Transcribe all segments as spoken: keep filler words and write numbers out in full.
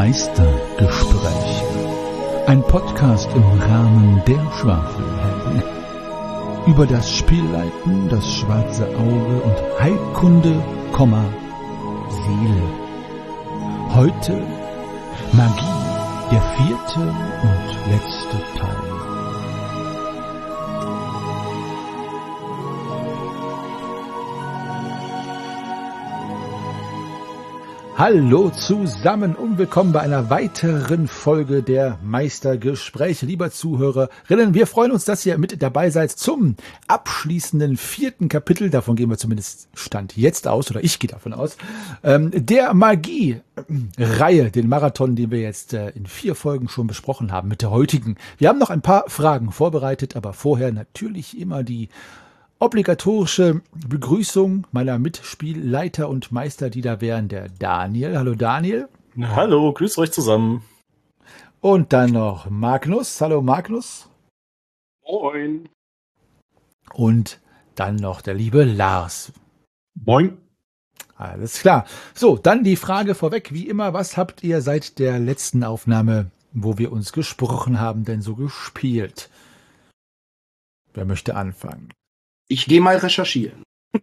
Meistergespräche. Ein Podcast im Rahmen der Schwafelhelden. Über das Spielleiten, das schwarze Auge und Heilkunde, Seele. Heute Magie, der vierte und letzte Teil. Hallo zusammen und willkommen bei einer weiteren Folge der Meistergespräche. Lieber Zuhörerinnen, wir freuen uns, dass ihr mit dabei seid zum abschließenden vierten Kapitel. Davon gehen wir zumindest Stand jetzt aus, oder ich gehe davon aus, ähm, der Magie-Reihe, den Marathon, den wir jetzt äh, in vier Folgen schon besprochen haben mit der heutigen. Wir haben noch ein paar Fragen vorbereitet, aber vorher natürlich immer die obligatorische Begrüßung meiner Mitspielleiter und Meister, die da wären, der Daniel. Hallo Daniel. Hallo, grüß euch zusammen. Und dann noch Magnus. Hallo Magnus. Moin. Und dann noch der liebe Lars. Moin. Alles klar. So, dann die Frage vorweg, wie immer, was habt ihr seit der letzten Aufnahme, wo wir uns gesprochen haben, denn so gespielt? Wer möchte anfangen? Ich gehe mal recherchieren.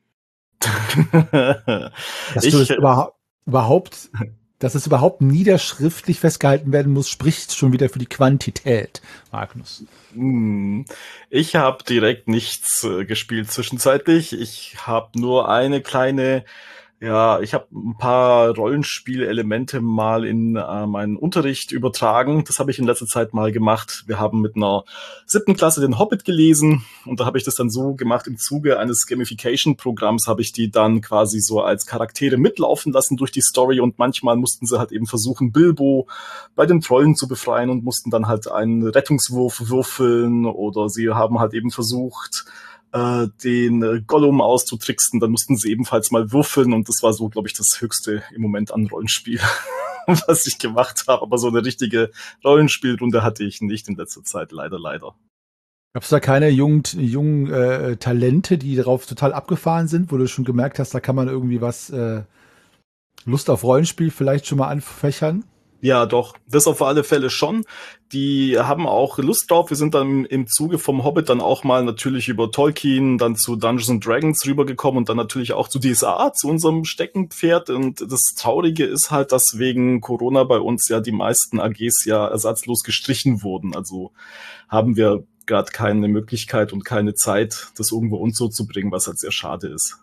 Dass du das überhaupt, überhaupt, dass es überhaupt niederschriftlich festgehalten werden muss, spricht schon wieder für die Quantität, Magnus. Ich habe direkt nichts äh, gespielt zwischenzeitlich. Ich habe nur eine kleine, ja, ich habe ein paar Rollenspielelemente mal in äh, meinen Unterricht übertragen. Das habe ich in letzter Zeit mal gemacht. Wir haben mit einer siebten Klasse den Hobbit gelesen und da habe ich das dann so gemacht, im Zuge eines Gamification-Programms habe ich die dann quasi so als Charaktere mitlaufen lassen durch die Story und manchmal mussten sie halt eben versuchen, Bilbo bei den Trollen zu befreien und mussten dann halt einen Rettungswurf würfeln oder sie haben halt eben versucht, den Gollum auszutricksen, dann mussten sie ebenfalls mal würfeln und das war so, glaube ich, das Höchste im Moment an Rollenspiel, was ich gemacht habe. Aber so eine richtige Rollenspielrunde hatte ich nicht in letzter Zeit, leider, leider. Gab es da keine jungen, jungen äh, Talente, die darauf total abgefahren sind, wo du schon gemerkt hast, da kann man irgendwie was, äh, Lust auf Rollenspiel vielleicht schon mal anfächern? Ja, doch, das auf alle Fälle schon. Die haben auch Lust drauf. Wir sind dann im Zuge vom Hobbit dann auch mal natürlich über Tolkien, dann zu Dungeons and Dragons rübergekommen und dann natürlich auch zu D S A, zu unserem Steckenpferd. Und das Traurige ist halt, dass wegen Corona bei uns ja die meisten A Gs ja ersatzlos gestrichen wurden. Also haben wir gerade keine Möglichkeit und keine Zeit, das irgendwo uns so zu bringen, was halt sehr schade ist.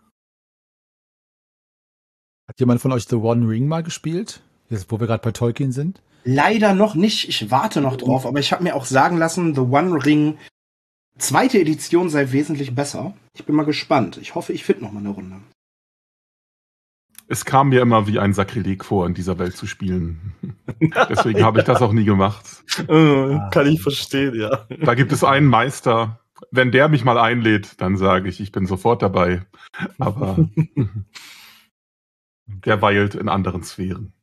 Hat jemand von euch The One Ring mal gespielt? Jetzt, wo wir gerade bei Tolkien sind? Leider noch nicht. Ich warte noch drauf, aber ich habe mir auch sagen lassen, The One Ring zweite Edition sei wesentlich besser. Ich bin mal gespannt. Ich hoffe, ich finde noch mal eine Runde. Es kam mir immer wie ein Sakrileg vor, in dieser Welt zu spielen. Deswegen ja. habe ich das auch nie gemacht. Äh, kann ich verstehen, ja. Da gibt es einen Meister. Wenn der mich mal einlädt, dann sage ich, ich bin sofort dabei. Aber der weilt in anderen Sphären.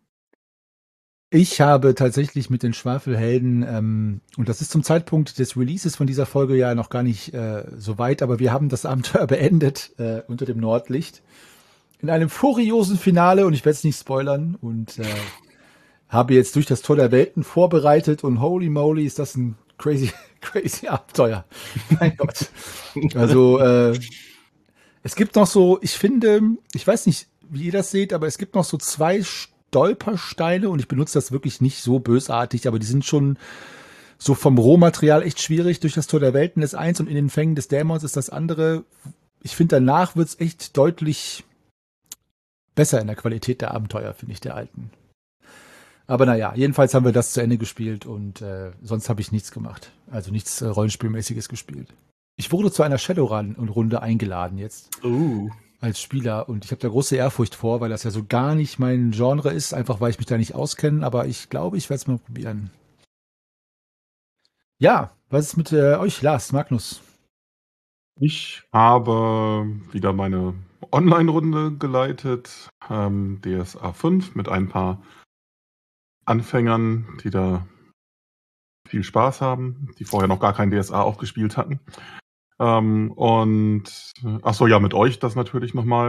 Ich habe tatsächlich mit den Schwafelhelden, ähm, und das ist zum Zeitpunkt des Releases von dieser Folge ja noch gar nicht äh, so weit, aber wir haben das Abenteuer beendet äh, unter dem Nordlicht in einem furiosen Finale, und ich werde es nicht spoilern, und äh, habe jetzt durch das Tor der Welten vorbereitet und holy moly, ist das ein crazy, crazy Abenteuer. Mein Gott. Also äh, es gibt noch so, ich finde, ich weiß nicht, wie ihr das seht, aber es gibt noch so zwei Stolpersteine, und ich benutze das wirklich nicht so bösartig, aber die sind schon so vom Rohmaterial echt schwierig. Durch das Tor der Welten ist eins und in den Fängen des Dämons ist das andere. Ich finde, danach wird es echt deutlich besser in der Qualität der Abenteuer, finde ich, der alten. Aber naja, jedenfalls haben wir das zu Ende gespielt und äh, sonst habe ich nichts gemacht. Also nichts äh, Rollenspielmäßiges gespielt. Ich wurde zu einer Shadowrun-Runde eingeladen jetzt. Uh. Als Spieler, und ich habe da große Ehrfurcht vor, weil das ja so gar nicht mein Genre ist, einfach weil ich mich da nicht auskenne, aber ich glaube, ich werde es mal probieren. Ja, was ist mit äh, euch, Lars, Magnus? Ich habe wieder meine Online-Runde geleitet, ähm, D S A fünf, mit ein paar Anfängern, die da viel Spaß haben, die vorher noch gar kein D S A auch gespielt hatten. Ähm, und ach so, ja, mit euch das natürlich nochmal.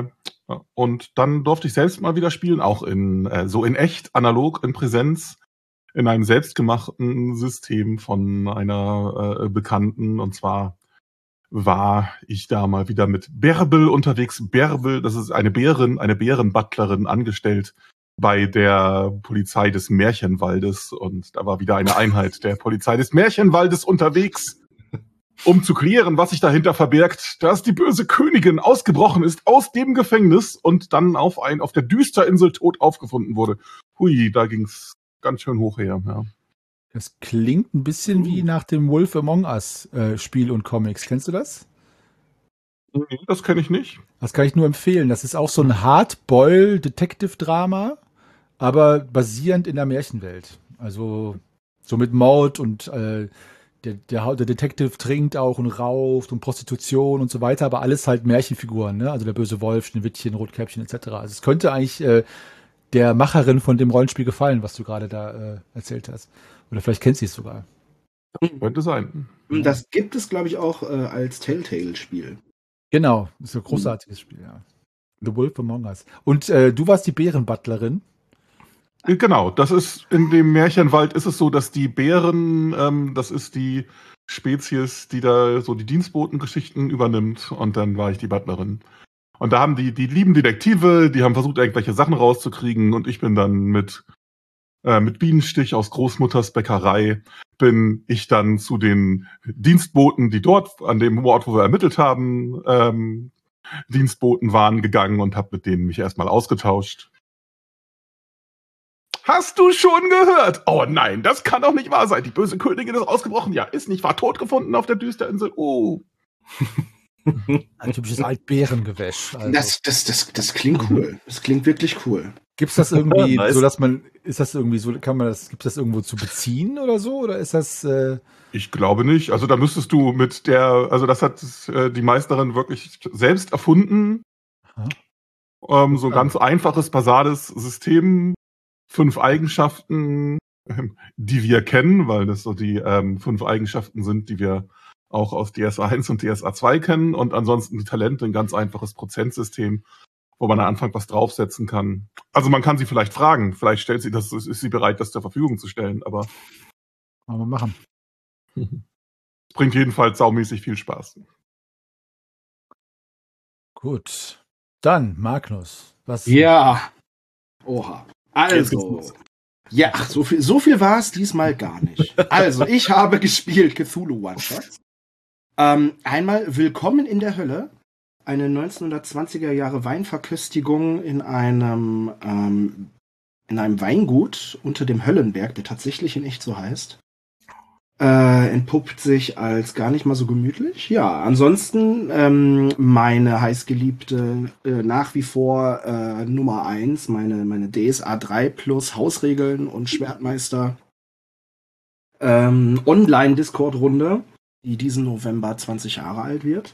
Ja, und dann durfte ich selbst mal wieder spielen, auch in äh, so in echt, analog, in Präsenz, in einem selbstgemachten System von einer äh, Bekannten. Und zwar war ich da mal wieder mit Bärbel unterwegs. Bärbel, das ist eine Bärin, eine Bärenbutlerin, angestellt bei der Polizei des Märchenwaldes. Und da war wieder eine Einheit der Polizei des Märchenwaldes unterwegs, um zu klären, was sich dahinter verbirgt, dass die böse Königin ausgebrochen ist aus dem Gefängnis und dann auf ein auf der Düsterinsel tot aufgefunden wurde. Hui, da ging's ganz schön hoch her. Ja. Das klingt ein bisschen uh. wie nach dem Wolf Among Us äh, Spiel und Comics. Kennst du das? Nee, das kenne ich nicht. Das kann ich nur empfehlen. Das ist auch so ein Hardboil-Detective-Drama, aber basierend in der Märchenwelt. Also so mit Mord und äh, Der, der, der Detective trinkt auch und rauft und Prostitution und so weiter, aber alles halt Märchenfiguren, ne? Also der böse Wolf, Schneewittchen, Rotkäppchen et cetera. Also es könnte eigentlich äh, der Macherin von dem Rollenspiel gefallen, was du gerade da äh, erzählt hast. Oder vielleicht kennst du es sogar. Könnte sein. Das gibt es, glaube ich, auch äh, als Telltale-Spiel. Genau, das ist ein großartiges Spiel, ja. The Wolf Among Us. Und äh, du warst die Bärenbutlerin. Genau, das ist in dem Märchenwald ist es so, dass die Bären, ähm, das ist die Spezies, die da so die Dienstbotengeschichten übernimmt, und dann war ich die Butlerin. Und da haben die, die lieben Detektive, die haben versucht, irgendwelche Sachen rauszukriegen, und ich bin dann mit, äh, mit Bienenstich aus Großmutters Bäckerei, bin ich dann zu den Dienstboten, die dort an dem Ort, wo wir ermittelt haben, ähm, Dienstboten waren, gegangen und habe mit denen mich erstmal ausgetauscht. Hast du schon gehört? Oh nein, das kann doch nicht wahr sein. Die böse Königin ist ausgebrochen. Ja, ist nicht wahr. Tot gefunden auf der Düsterinsel. Oh. Ein typisches Altbärengewäsch. Also. Das, das, das, das klingt cool. Das klingt wirklich cool. Gibt's das irgendwie, nice. so dass man, ist das irgendwie so, kann man das, gibt's das irgendwo zu beziehen oder so? Oder ist das, äh Ich glaube nicht. Also da müsstest du mit der, also das hat äh, die Meisterin wirklich selbst erfunden. Ähm, so ein ganz einfaches, basales System. Fünf Eigenschaften, ähm, die wir kennen, weil das so die ähm, fünf Eigenschaften sind, die wir auch aus D S A eins und D S A zwei kennen. Und ansonsten die Talente, ein ganz einfaches Prozentsystem, wo man am Anfang was draufsetzen kann. Also man kann sie vielleicht fragen. Vielleicht stellt sie das, ist sie bereit, das zur Verfügung zu stellen. Aber wollen wir machen. Es bringt jedenfalls saumäßig viel Spaß. Gut. Dann, Magnus. Was? Ja. Oha. Also, ja, ach, so viel, so viel war es diesmal gar nicht. Also, ich habe gespielt Cthulhu One-Shots. Ähm, einmal Willkommen in der Hölle, eine neunzehnhundertzwanziger Jahre Weinverköstigung in einem, ähm, in einem Weingut unter dem Höllenberg, der tatsächlich in echt so heißt. Äh, entpuppt sich als gar nicht mal so gemütlich. Ja, ansonsten ähm, meine heißgeliebte, äh, nach wie vor äh, Nummer eins, meine, meine D S A drei plus Hausregeln und Schwertmeister ähm, Online-Discord-Runde, die diesen November zwanzig Jahre alt wird.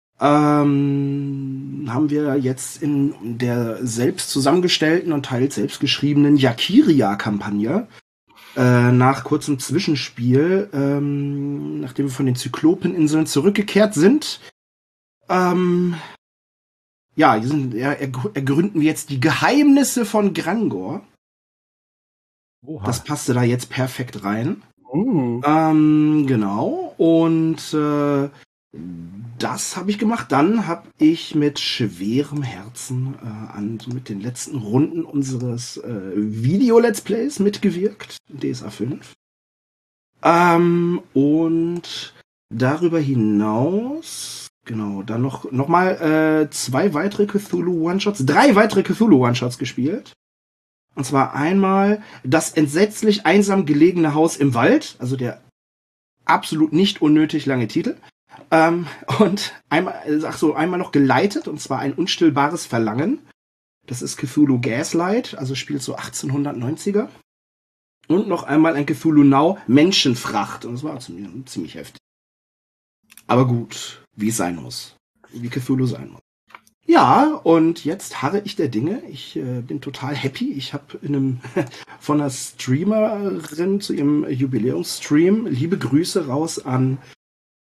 Ähm, haben wir jetzt in der selbst zusammengestellten und teils selbst geschriebenen Yakiria-Kampagne Äh, nach kurzem Zwischenspiel, ähm, nachdem wir von den Zyklopeninseln zurückgekehrt sind, ähm, ja, hier sind, er, er, ergründen wir jetzt die Geheimnisse von Grangor. Oha. Das passte da jetzt perfekt rein. Uh. Ähm, genau. Und äh, das habe ich gemacht. Dann habe ich mit schwerem Herzen äh, an so mit den letzten Runden unseres äh, Video-Let's Plays mitgewirkt, D S A fünf. Ähm, und darüber hinaus, genau, dann noch, noch mal äh, zwei weitere Cthulhu One-Shots, drei weitere Cthulhu One-Shots gespielt. Und zwar einmal das entsetzlich einsam gelegene Haus im Wald, also der absolut nicht unnötig lange Titel. Ähm, und einmal, ach so, einmal noch geleitet, und zwar ein unstillbares Verlangen. Das ist Cthulhu Gaslight, also spielt so achtzehnhundertneunziger. Und noch einmal ein Cthulhu Now Menschenfracht. Und das war ziemlich, ziemlich heftig. Aber gut, wie es sein muss. Wie Cthulhu sein muss. Ja, und jetzt harre ich der Dinge. Ich äh, bin total happy. Ich habe in einem von einer Streamerin zu ihrem Jubiläumsstream liebe Grüße raus an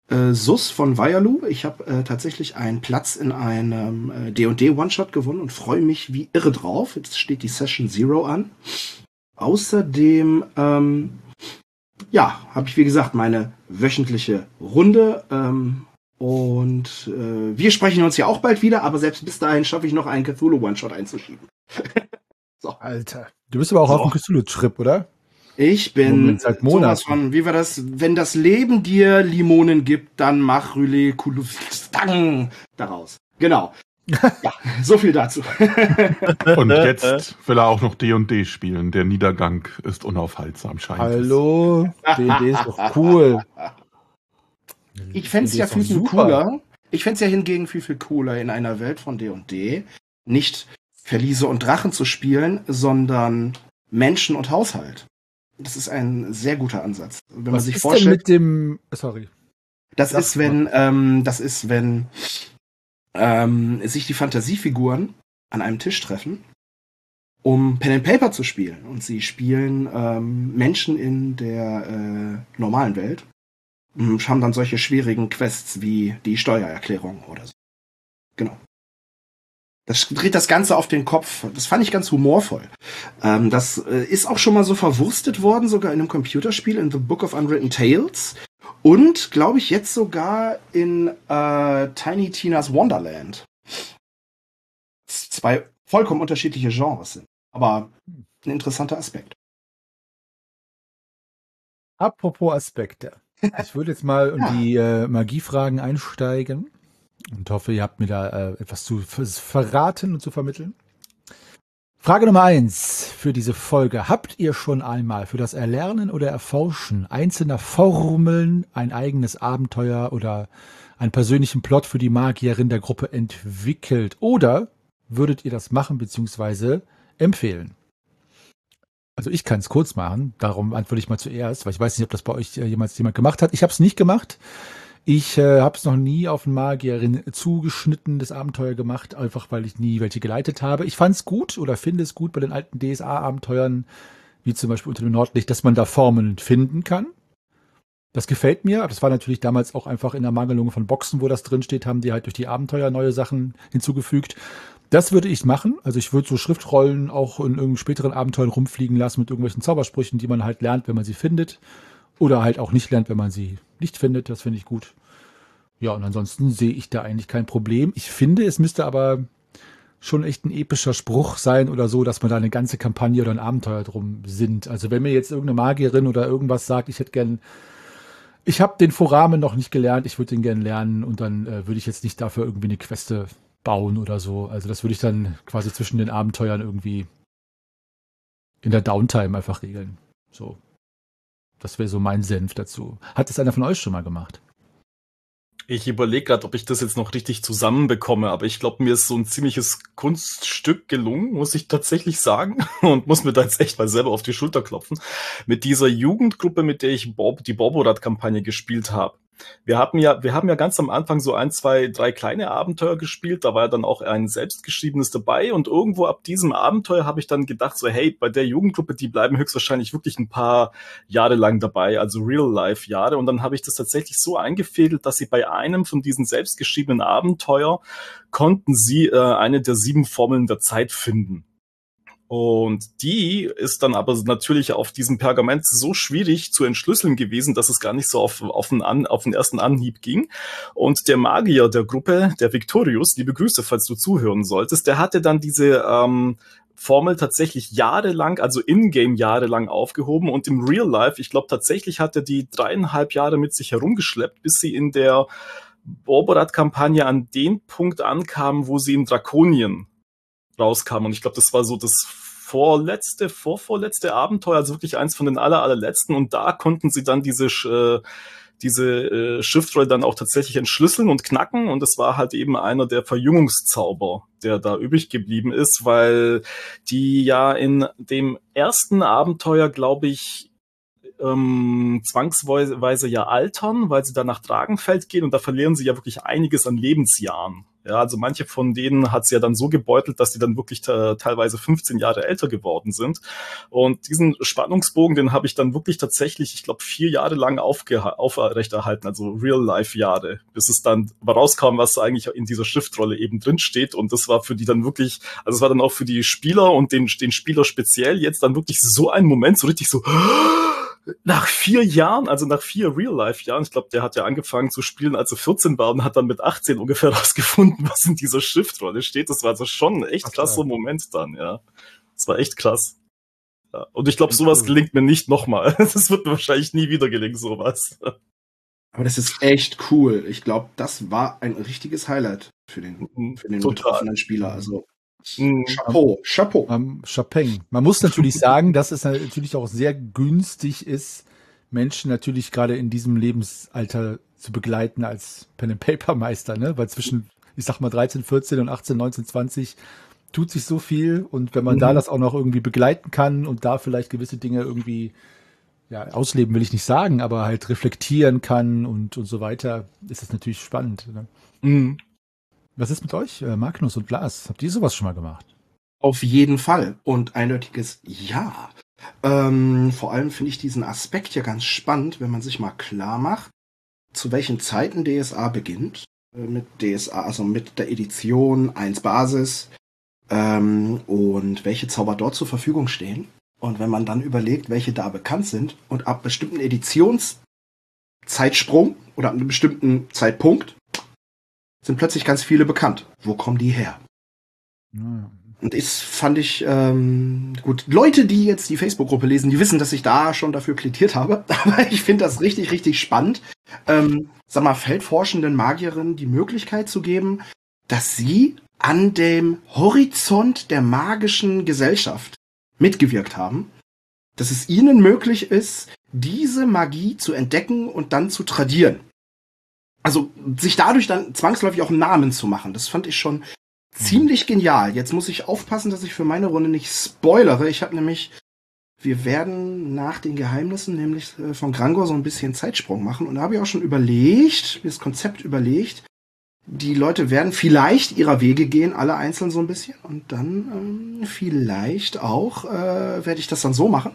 äh, S U S von Vialu. Ich habe äh, tatsächlich einen Platz in einem äh, D und D One-Shot gewonnen und freue mich wie irre drauf. Jetzt steht die Session Zero an. Außerdem, ähm, ja, habe ich wie gesagt meine wöchentliche Runde ähm, und äh, wir sprechen uns ja auch bald wieder, aber selbst bis dahin schaffe ich noch einen Cthulhu One-Shot einzuschieben. So. Alter, du bist aber auch so auf dem Cthulhu-Trip, oder? Ich bin Moment, seit Monaten. sowas von, wie war das, wenn das Leben dir Limonen gibt, dann mach Rüle Kulustang daraus. Genau. Ja, so viel dazu. Und jetzt will er auch noch D und D spielen. Der Niedergang ist unaufhaltsam, scheint Hallo, D und D ist doch cool. Ich fände es ja viel, viel cooler. Ich fände es ja hingegen viel, viel cooler, in einer Welt von D und D nicht Verliese und Drachen zu spielen, sondern Menschen und Haushalt. Das ist ein sehr guter Ansatz. Wenn Was man sich ist vorstellt, denn mit dem, sorry. das Sag ist, wenn, ähm, das ist, wenn ähm, sich die Fantasiefiguren an einem Tisch treffen, um Pen and Paper zu spielen. Und sie spielen ähm, Menschen in der äh, normalen Welt und haben dann solche schwierigen Quests wie die Steuererklärung oder so. Genau. Das dreht das Ganze auf den Kopf. Das fand ich ganz humorvoll. Ähm, das äh, ist auch schon mal so verwurstet worden, sogar in einem Computerspiel, in The Book of Unwritten Tales. Und, glaube ich, jetzt sogar in äh, Tiny Tina's Wonderland. Das zwei vollkommen unterschiedliche Genres sind. Aber ein interessanter Aspekt. Apropos Aspekte. Ich würde jetzt mal in Ja. die äh, Magiefragen einsteigen und hoffe, ihr habt mir da äh, etwas zu ver- verraten und zu vermitteln. Frage Nummer eins für diese Folge. Habt ihr schon einmal für das Erlernen oder Erforschen einzelner Formeln ein eigenes Abenteuer oder einen persönlichen Plot für die Magierin der Gruppe entwickelt? Oder würdet ihr das machen bzw. empfehlen? Also ich kann es kurz machen, darum antworte ich mal zuerst, weil ich weiß nicht, ob das bei euch äh, jemals jemand gemacht hat. Ich habe es nicht gemacht. Ich äh, habe es noch nie auf eine Magierin zugeschnitten, das Abenteuer gemacht, einfach weil ich nie welche geleitet habe. Ich fand es gut oder finde es gut bei den alten D S A-Abenteuern, wie zum Beispiel unter dem Nordlicht, dass man da Formeln finden kann. Das gefällt mir. Das war natürlich damals auch einfach in der Mangelung von Boxen, wo das drin steht, haben die halt durch die Abenteuer neue Sachen hinzugefügt. Das würde ich machen. Also ich würde so Schriftrollen auch in irgendeinem späteren Abenteuern rumfliegen lassen mit irgendwelchen Zaubersprüchen, die man halt lernt, wenn man sie findet. Oder halt auch nicht lernt, wenn man sie nicht findet. Das finde ich gut. Ja, und ansonsten sehe ich da eigentlich kein Problem. Ich finde, es müsste aber schon echt ein epischer Spruch sein oder so, dass man da eine ganze Kampagne oder ein Abenteuer drum sind. Also wenn mir jetzt irgendeine Magierin oder irgendwas sagt, ich hätte gern, ich habe den Foramen noch nicht gelernt, ich würde den gern lernen und dann äh, würde ich jetzt nicht dafür irgendwie eine Queste bauen oder so. Also das würde ich dann quasi zwischen den Abenteuern irgendwie in der Downtime einfach regeln. So. Das wäre so mein Senf dazu. Hat das einer von euch schon mal gemacht? Ich überlege gerade, ob ich das jetzt noch richtig zusammenbekomme, aber ich glaube, mir ist so ein ziemliches Kunststück gelungen, muss ich tatsächlich sagen, und muss mir da jetzt echt mal selber auf die Schulter klopfen. Mit dieser Jugendgruppe, mit der ich Bob, die Borborat-Kampagne gespielt habe. Wir hatten ja, wir haben ja ganz am Anfang so ein, zwei, drei kleine Abenteuer gespielt. Da war ja dann auch ein selbstgeschriebenes dabei. Und irgendwo ab diesem Abenteuer habe ich dann gedacht, so hey, bei der Jugendgruppe, die bleiben höchstwahrscheinlich wirklich ein paar Jahre lang dabei, also Real-Life-Jahre. Und dann habe ich das tatsächlich so eingefädelt, dass sie bei einem von diesen selbstgeschriebenen Abenteuer konnten sie äh, eine der sieben Formeln der Zeit finden. Und die ist dann aber natürlich auf diesem Pergament so schwierig zu entschlüsseln gewesen, dass es gar nicht so auf, auf, den, An, auf den ersten Anhieb ging. Und der Magier der Gruppe, der Victorius, liebe Grüße, falls du zuhören solltest, der hatte dann diese ähm, Formel tatsächlich jahrelang, also in-game jahrelang aufgehoben. Und im Real Life, ich glaube tatsächlich hat er die dreieinhalb Jahre mit sich herumgeschleppt, bis sie in der Borborat-Kampagne an den Punkt ankam, wo sie in Drakonien rauskam. Und ich glaube, das war so das vorletzte, vorvorletzte Abenteuer, also wirklich eins von den aller, allerletzten. Und da konnten sie dann diese, äh, diese äh, Schriftrolle dann auch tatsächlich entschlüsseln und knacken. Und das war halt eben einer der Verjüngungszauber, der da übrig geblieben ist, weil die ja in dem ersten Abenteuer, glaube ich, ähm, zwangsweise ja altern, weil sie dann nach Dragenfeld gehen und da verlieren sie ja wirklich einiges an Lebensjahren. Ja, also manche von denen hat es ja dann so gebeutelt, dass sie dann wirklich te- teilweise fünfzehn Jahre älter geworden sind. Und diesen Spannungsbogen, den habe ich dann wirklich tatsächlich, ich glaube, vier Jahre lang aufgeha- aufrechterhalten, also Real-Life-Jahre, bis es dann rauskam, was eigentlich in dieser Schriftrolle eben drin steht. Und das war für die dann wirklich, also es war dann auch für die Spieler und den, den Spieler speziell jetzt dann wirklich so ein Moment, so richtig so... Nach vier Jahren, also nach vier Real-Life-Jahren, ich glaube, der hat ja angefangen zu spielen, als er vierzehn war und hat dann mit achtzehn ungefähr rausgefunden, was in dieser Schriftrolle steht. Das war also schon ein echt krasser Moment dann, ja. Das war echt krass. Ja. Und ich glaube, sowas gelingt mir nicht nochmal. Das wird mir wahrscheinlich nie wieder gelingen, sowas. Aber das ist echt cool. Ich glaube, das war ein richtiges Highlight für den, für den betroffenen Spieler. Also Mhm. Chapeau, Chapeau. Ähm, Chapeng. Man muss natürlich sagen, dass es natürlich auch sehr günstig ist, Menschen natürlich gerade in diesem Lebensalter zu begleiten als Pen-and-Paper-Meister, ne? Weil zwischen, ich sag mal, dreizehn, vierzehn und achtzehn, neunzehn, zwanzig tut sich so viel. Und wenn man Mhm. da das auch noch irgendwie begleiten kann und da vielleicht gewisse Dinge irgendwie, ja, ausleben will ich nicht sagen, aber halt reflektieren kann und, und so weiter, ist das natürlich spannend. Ne? Mhm. Was ist mit euch, äh, Magnus und Lars? Habt ihr sowas schon mal gemacht? Auf jeden Fall. Und eindeutiges Ja. Ähm, vor allem finde ich diesen Aspekt ja ganz spannend, wenn man sich mal klar macht, zu welchen Zeiten D S A beginnt. Äh, mit D S A, also mit der Edition eins Basis ähm, und welche Zauber dort zur Verfügung stehen. Und wenn man dann überlegt, welche da bekannt sind und ab bestimmten Editionszeitsprung oder ab einem bestimmten Zeitpunkt sind plötzlich ganz viele bekannt. Wo kommen die her? Ja. Und das fand ich, ähm, gut, Leute, die jetzt die Facebook-Gruppe lesen, die wissen, dass ich da schon dafür plädiert habe. Aber ich finde das richtig, richtig spannend. Ähm, sag mal, feldforschenden Magierinnen die Möglichkeit zu geben, dass sie an dem Horizont der magischen Gesellschaft mitgewirkt haben. Dass es ihnen möglich ist, diese Magie zu entdecken und dann zu tradieren. Also sich dadurch dann zwangsläufig auch einen Namen zu machen. Das fand ich schon ziemlich genial. Jetzt muss ich aufpassen, dass ich für meine Runde nicht spoilere. Ich habe nämlich, wir werden nach den Geheimnissen nämlich äh, von Grangor so ein bisschen Zeitsprung machen. Und da habe ich auch schon überlegt, mir das Konzept überlegt, die Leute werden vielleicht ihrer Wege gehen, alle einzeln so ein bisschen. Und dann ähm, vielleicht auch äh, werde ich das dann so machen,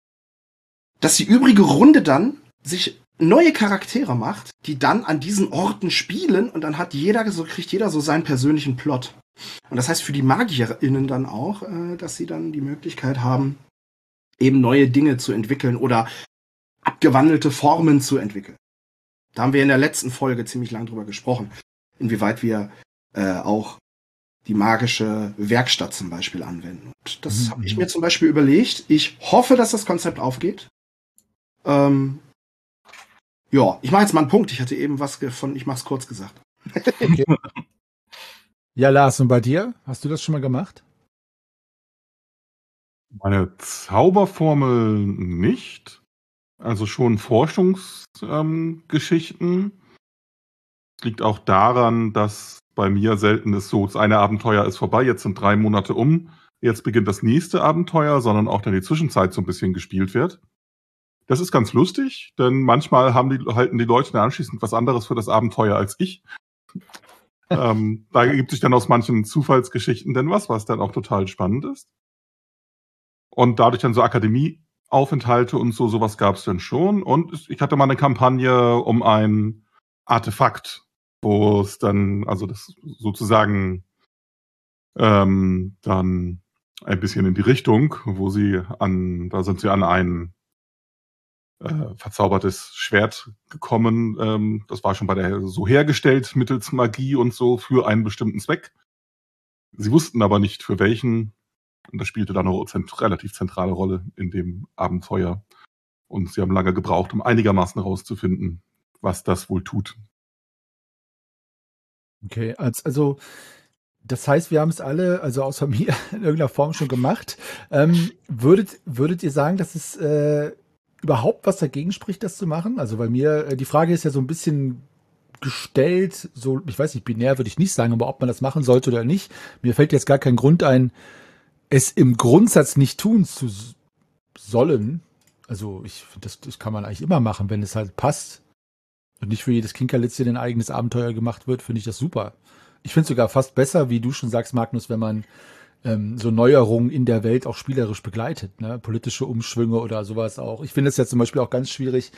dass die übrige Runde dann sich neue Charaktere macht, die dann an diesen Orten spielen und dann hat jeder, so kriegt jeder so seinen persönlichen Plot. Und das heißt für die MagierInnen dann auch, äh, dass sie dann die Möglichkeit haben, eben neue Dinge zu entwickeln oder abgewandelte Formen zu entwickeln. Da haben wir in der letzten Folge ziemlich lang drüber gesprochen, inwieweit wir äh, auch die magische Werkstatt zum Beispiel anwenden. Und das Mhm. habe ich mir zum Beispiel überlegt. Ich hoffe, dass das Konzept aufgeht. Ähm, ja, ich mache jetzt mal einen Punkt. Ich hatte eben was von, ich mach's kurz gesagt. Okay. Ja, Lars, und bei dir? Hast du das schon mal gemacht? Meine Zauberformel nicht. Also schon Forschungsgeschichten. Es liegt auch daran, dass bei mir selten ist so, das eine Abenteuer ist vorbei, jetzt sind drei Monate um, jetzt beginnt das nächste Abenteuer, sondern auch dann die Zwischenzeit so ein bisschen gespielt wird. Das ist ganz lustig, denn manchmal haben die, halten die Leute dann anschließend was anderes für das Abenteuer als ich. ähm, da ergibt sich dann aus manchen Zufallsgeschichten denn was, was dann auch total spannend ist. Und dadurch dann so Akademieaufenthalte und so, sowas gab es dann schon. Und ich hatte mal eine Kampagne um ein Artefakt, wo es dann, also das sozusagen ähm, dann ein bisschen in die Richtung, wo sie an, da sind sie an ein äh, verzaubertes Schwert gekommen. Ähm, das war schon bei der so hergestellt mittels Magie und so für einen bestimmten Zweck. Sie wussten aber nicht für welchen. Und das spielte dann eine zent- relativ zentrale Rolle in dem Abenteuer. Und sie haben lange gebraucht, um einigermaßen herauszufinden, was das wohl tut. Okay, als, also das heißt, wir haben es alle, also außer mir, in irgendeiner Form schon gemacht. Ähm, würdet, würdet ihr sagen, dass es äh, überhaupt was dagegen spricht, das zu machen? Also bei mir, äh, die Frage ist ja so ein bisschen gestellt, so, ich weiß nicht, binär würde ich nicht sagen, aber ob man das machen sollte oder nicht. Mir fällt jetzt gar kein Grund ein, es im Grundsatz nicht tun zu s- sollen. Also ich finde, das, das kann man eigentlich immer machen, wenn es halt passt und nicht für jedes Kinkerlitzchen ein eigenes Abenteuer gemacht wird, finde ich das super. Ich finde es sogar fast besser, wie du schon sagst, Magnus, wenn man ähm, so Neuerungen in der Welt auch spielerisch begleitet, ne? Politische Umschwünge oder sowas auch. Ich finde es ja zum Beispiel auch ganz schwierig,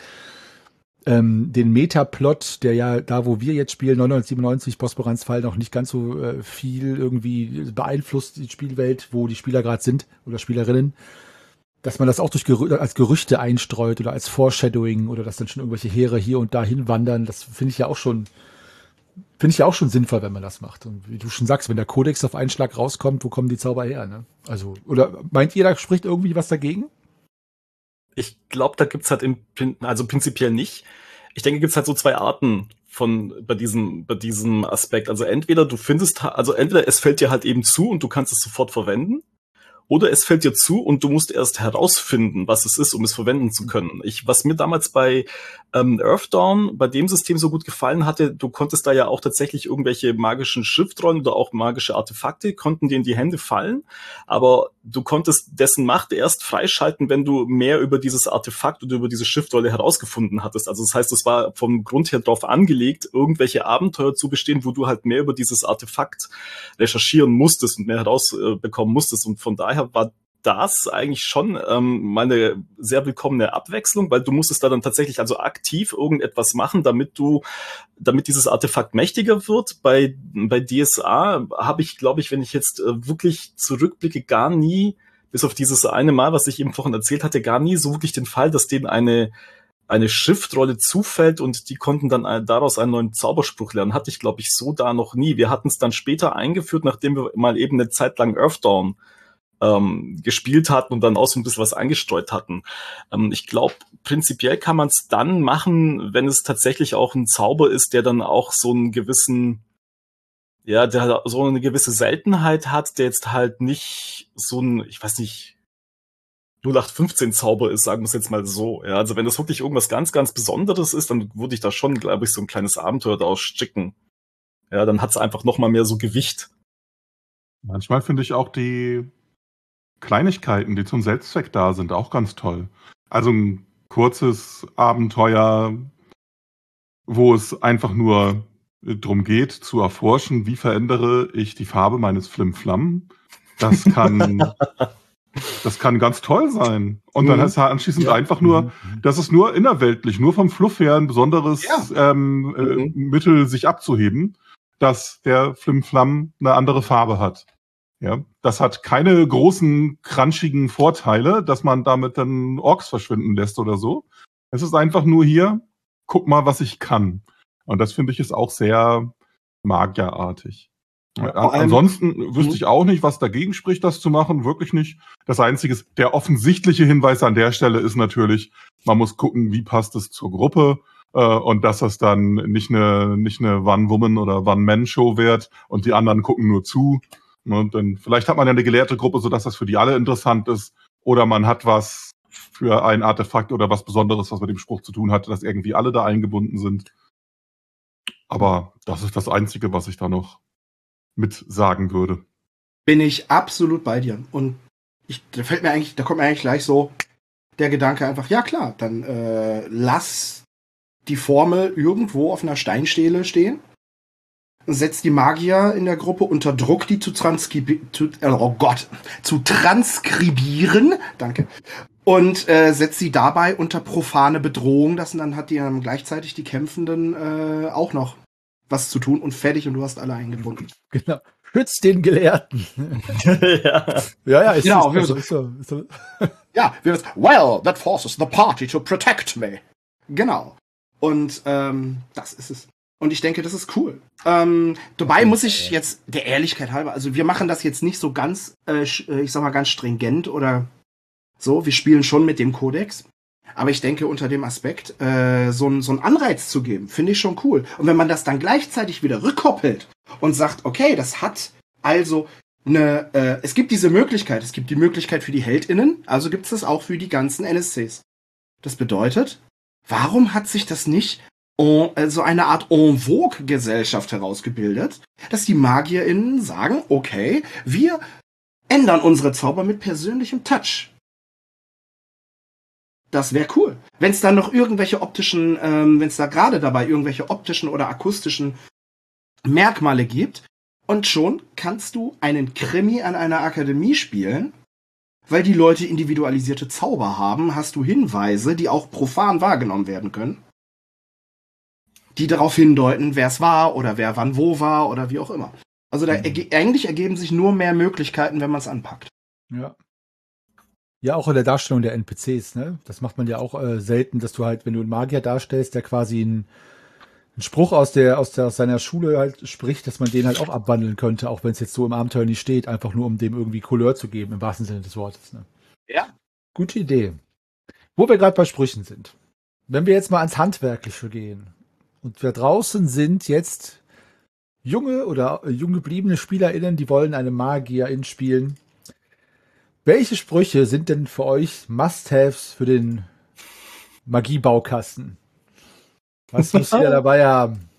ähm, den Metaplot, der ja da, wo wir jetzt spielen, neunzehnhundertsiebenundneunzig, Bosporans Fall, noch nicht ganz so äh, viel irgendwie beeinflusst, die Spielwelt, wo die Spieler gerade sind oder Spielerinnen, dass man das auch durch Gerü als Gerüchte einstreut oder als Foreshadowing oder dass dann schon irgendwelche Heere hier und da hinwandern, das finde ich ja auch schon finde ich ja auch schon sinnvoll, wenn man das macht. Und wie du schon sagst, wenn der Kodex auf einen Schlag rauskommt, wo kommen die Zauber her, ne? Also, oder meint ihr, da spricht irgendwie was dagegen? Ich glaube, da gibt's halt im, also prinzipiell nicht. Ich denke, gibt's halt so zwei Arten von bei diesem bei diesem Aspekt. Also entweder du findest, also entweder es fällt dir halt eben zu und du kannst es sofort verwenden, oder es fällt dir zu und du musst erst herausfinden, was es ist, um es verwenden zu können. Ich, was mir damals bei ähm, Earthdawn, bei dem System so gut gefallen hatte, du konntest da ja auch tatsächlich irgendwelche magischen Schriftrollen oder auch magische Artefakte, konnten dir in die Hände fallen, aber du konntest dessen Macht erst freischalten, wenn du mehr über dieses Artefakt oder über diese Schriftrolle herausgefunden hattest. Also das heißt, es war vom Grund her darauf angelegt, irgendwelche Abenteuer zu bestehen, wo du halt mehr über dieses Artefakt recherchieren musstest und mehr herausbekommen musstest. Und von daher war das eigentlich schon ähm, mal eine sehr willkommene Abwechslung, weil du musstest da dann tatsächlich also aktiv irgendetwas machen, damit du, damit dieses Artefakt mächtiger wird. Bei bei D S A habe ich, glaube ich, wenn ich jetzt äh, wirklich zurückblicke, gar nie, bis auf dieses eine Mal, was ich eben vorhin erzählt hatte, gar nie so wirklich den Fall, dass denen eine eine Schriftrolle zufällt und die konnten dann daraus einen neuen Zauberspruch lernen. Hatte ich, glaube ich, so da noch nie. Wir hatten es dann später eingeführt, nachdem wir mal eben eine Zeit lang Earthdawn ähm, gespielt hatten und dann auch so ein bisschen was eingestreut hatten. Ähm, ich glaube, prinzipiell kann man es dann machen, wenn es tatsächlich auch ein Zauber ist, der dann auch so einen gewissen, ja, der so eine gewisse Seltenheit hat, der jetzt halt nicht so ein, ich weiß nicht, null acht fünfzehn Zauber ist, sagen wir es jetzt mal so. Ja, also wenn das wirklich irgendwas ganz, ganz Besonderes ist, dann würde ich da schon, glaube ich, so ein kleines Abenteuer daraus stricken. Ja, dann hat es einfach noch mal mehr so Gewicht. Manchmal finde ich auch die Kleinigkeiten, die zum Selbstzweck da sind, auch ganz toll. Also ein kurzes Abenteuer, wo es einfach nur darum geht, zu erforschen, wie verändere ich die Farbe meines Flimflam. Das kann, das kann ganz toll sein. Und mhm. dann ist halt anschließend ja. einfach nur, mhm. das ist nur innerweltlich, nur vom Fluff her ein besonderes ja. ähm, mhm. äh, Mittel, sich abzuheben, dass der Flimflam eine andere Farbe hat. Ja, das hat keine großen, crunchigen Vorteile, dass man damit dann Orks verschwinden lässt oder so. Es ist einfach nur hier, guck mal, was ich kann. Und das finde ich ist auch sehr magierartig. Ja, ansonsten wüsste ich auch nicht, was dagegen spricht, das zu machen. Wirklich nicht. Das Einzige, der offensichtliche Hinweis an der Stelle ist natürlich, man muss gucken, wie passt es zur Gruppe. Und dass das dann nicht eine, nicht eine One-Woman- oder One-Man-Show wird und die anderen gucken nur zu. Und dann, vielleicht hat man ja eine gelehrte Gruppe, sodass das für die alle interessant ist. Oder man hat was für ein Artefakt oder was Besonderes, was mit dem Spruch zu tun hat, dass irgendwie alle da eingebunden sind. Aber das ist das Einzige, was ich da noch mit sagen würde. Bin ich absolut bei dir. Und ich, da fällt mir eigentlich, da kommt mir eigentlich gleich so der Gedanke einfach, ja klar, dann äh, lass die Formel irgendwo auf einer Steinstele stehen. Setzt die Magier in der Gruppe unter Druck, die zu transkribieren, oh Gott, zu transkribieren, danke, und äh, setzt sie dabei unter profane Bedrohung, das und dann hat die dann gleichzeitig die Kämpfenden äh, auch noch was zu tun und fertig und du hast alle eingebunden. Genau, schützt den Gelehrten. ja. ja, ja, ist, genau, ist, so, ist so, ist so. Ja, wir wissen, well, that forces the party to protect me. Genau. Und ähm, das ist es. Und ich denke, das ist cool. Ähm, dabei muss ich jetzt der Ehrlichkeit halber, also wir machen das jetzt nicht so ganz, äh, ich sag mal ganz stringent oder so. Wir spielen schon mit dem Kodex. Aber ich denke, unter dem Aspekt, äh, so ein so ein Anreiz zu geben, finde ich schon cool. Und wenn man das dann gleichzeitig wieder rückkoppelt und sagt, okay, das hat also eine, äh, es gibt diese Möglichkeit, es gibt die Möglichkeit für die HeldInnen, also gibt es das auch für die ganzen N S Cs. Das bedeutet, warum hat sich das nicht so also eine Art en vogue Gesellschaft herausgebildet, dass die MagierInnen sagen, okay, wir ändern unsere Zauber mit persönlichem Touch. Das wäre cool. Wenn es dann noch irgendwelche optischen, ähm, wenn es da gerade dabei irgendwelche optischen oder akustischen Merkmale gibt, und schon kannst du einen Krimi an einer Akademie spielen, weil die Leute individualisierte Zauber haben, hast du Hinweise, die auch profan wahrgenommen werden können, die darauf hindeuten, wer es war oder wer wann wo war oder wie auch immer. Also da erge- eigentlich ergeben sich nur mehr Möglichkeiten, wenn man es anpackt. Ja. Ja, auch in der Darstellung der N P Cs, ne? Das macht man ja auch äh, selten, dass du halt, wenn du einen Magier darstellst, der quasi einen, einen Spruch aus der, aus der, aus seiner Schule halt spricht, dass man den halt auch abwandeln könnte, auch wenn es jetzt so im Abenteuer nicht steht, einfach nur um dem irgendwie Couleur zu geben, im wahrsten Sinne des Wortes, ne? Ja. Gute Idee. Wo wir gerade bei Sprüchen sind. Wenn wir jetzt mal ans Handwerkliche gehen und wir draußen sind jetzt junge oder äh, jung gebliebene SpielerInnen, die wollen eine Magierin spielen. Welche Sprüche sind denn für euch Must-Haves für den Magiebaukasten? Was muss jeder dabei haben?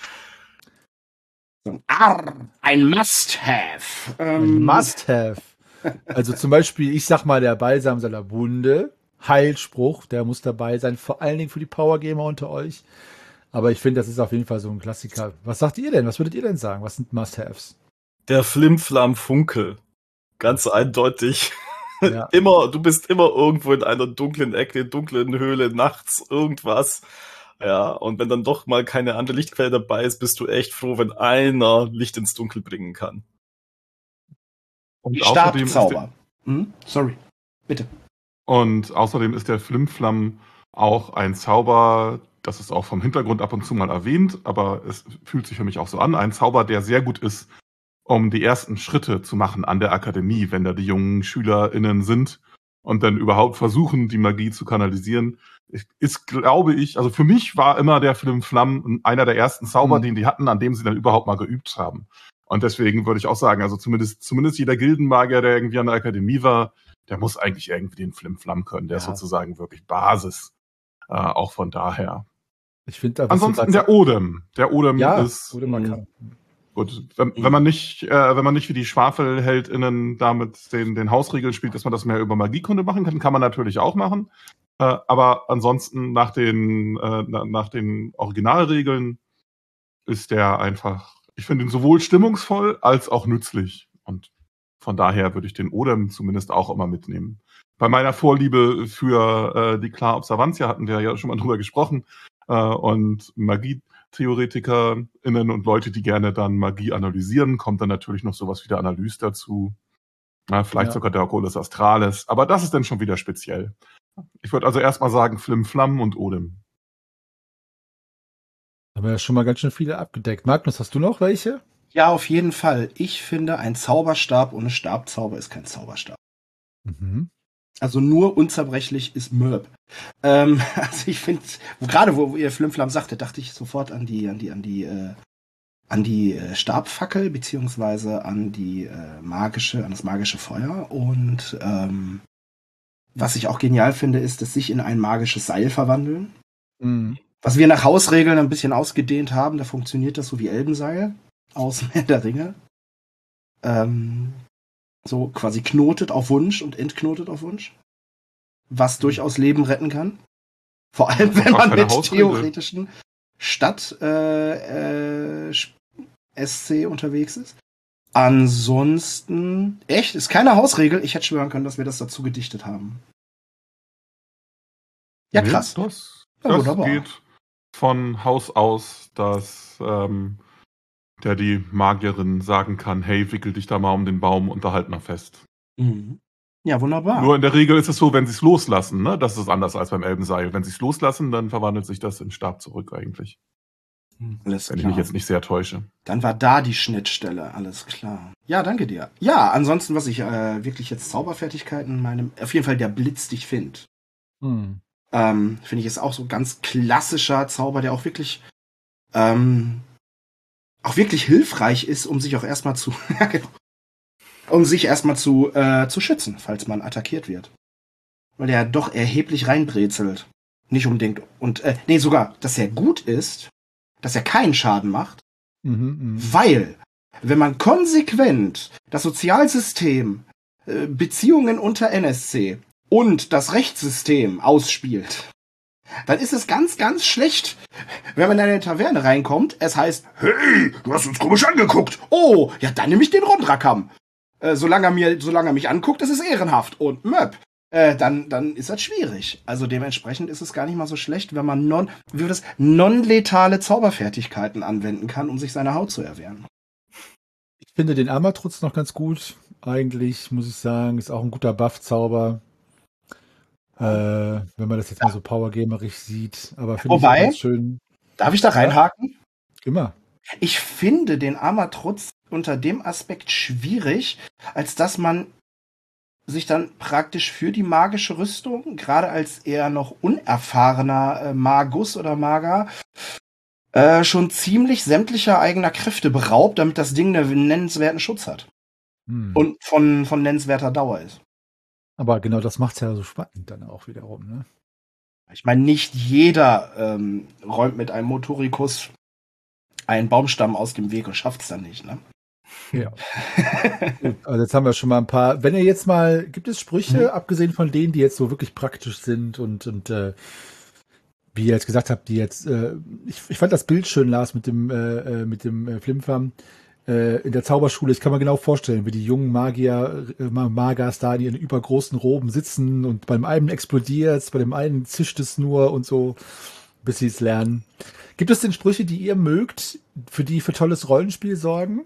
Arr, ein Must-Have. Ein Ähm, Must-Have. Also zum Beispiel, ich sag mal, der Balsam seiner Wunde, Heilspruch, der muss dabei sein, vor allen Dingen für die Powergamer unter euch. Aber ich finde, das ist auf jeden Fall so ein Klassiker. Was sagt ihr denn? Was würdet ihr denn sagen? Was sind Must-Haves? Der Flimflam-Funkel. Ganz eindeutig. Ja. Immer, du bist immer irgendwo in einer dunklen Ecke, dunklen Höhle, nachts, irgendwas. Ja, und wenn dann doch mal keine andere Lichtquelle dabei ist, bist du echt froh, wenn einer Licht ins Dunkel bringen kann. Und die außerdem ist Stabzauber. Hm? Sorry, bitte. Und außerdem ist der Flimflam auch ein Zauber, das ist auch vom Hintergrund ab und zu mal erwähnt, aber es fühlt sich für mich auch so an, ein Zauber, der sehr gut ist, um die ersten Schritte zu machen an der Akademie, wenn da die jungen SchülerInnen sind und dann überhaupt versuchen, die Magie zu kanalisieren. Ist, glaube ich, also für mich war immer der Flimflam einer der ersten Zauber, Mhm. den die hatten, an dem sie dann überhaupt mal geübt haben. Und deswegen würde ich auch sagen, also zumindest, zumindest jeder Gildenmagier, der irgendwie an der Akademie war, der muss eigentlich irgendwie den Flimflam können. Der Ja. ist sozusagen wirklich Basis. Äh, auch von daher. Ich finde, da, was du Ansonsten grad der Odem. Der Odem Ja, ist oder man kann. gut. Wenn, wenn man nicht, äh, wenn man nicht wie die SchwafelheldInnen damit den, den Hausregeln spielt, dass man das mehr über Magiekunde machen kann, kann man natürlich auch machen. Äh, aber ansonsten nach den, äh, na, nach den Originalregeln ist der einfach, ich finde ihn sowohl stimmungsvoll als auch nützlich. Und von daher würde ich den Odem zumindest auch immer mitnehmen. Bei meiner Vorliebe für äh, die Klar Observantia hatten wir ja schon mal drüber gesprochen. Äh, und MagietheoretikerInnen und Leute, die gerne dann Magie analysieren, kommt dann natürlich noch sowas wie der Analyse dazu. Ja, vielleicht Ja. sogar der Oculus Astralis. Aber das ist dann schon wieder speziell. Ich würde also erstmal sagen Flimflam und Odem. Haben wir ja schon mal ganz schön viele abgedeckt. Magnus, hast du noch welche? Ja, auf jeden Fall. Ich finde, ein Zauberstab ohne Stabzauber ist kein Zauberstab. Mhm. Also nur unzerbrechlich ist Mörb. Ähm, also ich finde, gerade wo ihr Flimflam sagte, dachte ich sofort an die, an die, an die, äh, an die äh, Stabfackel beziehungsweise an die äh, magische, an das magische Feuer. Und ähm, was ich auch genial finde, ist, dass sich in ein magisches Seil verwandeln. Mhm. Was wir nach Hausregeln ein bisschen ausgedehnt haben, da funktioniert das so wie Elbenseil aus Herr der Ringe. Ähm, so quasi knotet auf Wunsch und entknotet auf Wunsch. Was durchaus Leben retten kann. Vor allem, wenn auch man keine mit Hausregel. theoretischen Stadt äh, äh, S C unterwegs ist. Ansonsten, echt, ist keine Hausregel. Ich hätte schwören können, dass wir das dazu gedichtet haben. Ja, Nee, krass. Das, Ja, das wunderbar. geht von Haus aus, dass ähm, der die Magierin sagen kann, hey, wickel dich da mal um den Baum und da halt mal fest. Mhm. Ja, wunderbar. Nur in der Regel ist es so, wenn sie es loslassen, ne? Das ist anders als beim Elbenseil. Wenn sie es loslassen, dann verwandelt sich das in Stab zurück eigentlich. Alles Wenn ich klar. mich jetzt nicht sehr täusche. Dann war da die Schnittstelle, alles klar. Ja, danke dir. Ja, ansonsten, was ich äh, wirklich jetzt Zauberfertigkeiten in meinem, auf jeden Fall der Blitz dich find. Mhm. Ähm, finde ich ist auch so ganz klassischer Zauber, der auch wirklich, ähm, auch wirklich hilfreich ist, um sich auch erstmal zu, ja, genau. um sich erstmal zu, äh, zu schützen, falls man attackiert wird. Weil der doch erheblich reinbrezelt. Nicht unbedingt, und, äh, nee, sogar, dass er gut ist, dass er keinen Schaden macht. Mhm, mhm. Weil, wenn man konsequent das Sozialsystem, äh, Beziehungen unter N S C und das Rechtssystem ausspielt, dann ist es ganz, ganz schlecht, wenn man in eine Taverne reinkommt. Es heißt, hey, du hast uns komisch angeguckt. Oh, ja, dann nehme ich den Rondrakam. Äh, solange er mir, solange er mich anguckt, ist es ehrenhaft. Und Möp, äh, dann, dann ist das schwierig. Also dementsprechend ist es gar nicht mal so schlecht, wenn man non, wie das, non-letale Zauberfertigkeiten anwenden kann, um sich seine Haut zu erwehren. Ich finde den Amatrutz noch ganz gut. Eigentlich, muss ich sagen, ist auch ein guter Buff-Zauber. Äh, wenn man das jetzt mal so powergamerig sieht. Aber finde ich auch Wobei, ganz schön. darf ich da reinhaken? Immer. Ich finde den Amatrutz unter dem Aspekt schwierig, als dass man sich dann praktisch für die magische Rüstung, gerade als eher noch unerfahrener äh, Magus oder Mager, äh, schon ziemlich sämtlicher eigener Kräfte beraubt, damit das Ding einen nennenswerten Schutz hat. Hm. Und von, von nennenswerter Dauer ist. Aber genau das macht es ja so spannend dann auch wiederum, ne? Ich meine, nicht jeder ähm, räumt mit einem Motorikus einen Baumstamm aus dem Weg und schafft es dann nicht, ne? Ja. Gut, also jetzt haben wir schon mal ein paar. Wenn ihr jetzt mal, gibt es Sprüche, mhm. abgesehen von denen, die jetzt so wirklich praktisch sind und, und äh, wie ihr jetzt gesagt habt, die jetzt, äh, ich, ich fand das Bild schön, Lars, mit dem, äh, mit dem äh, Flimfam äh, in der Zauberschule. Ich kann mir genau vorstellen, wie die jungen Magier, äh, Magers da in ihren übergroßen Roben sitzen und beim einen explodiert, bei dem einen zischt es nur und so, bis sie es lernen. Gibt es denn Sprüche, die ihr mögt, für die für tolles Rollenspiel sorgen?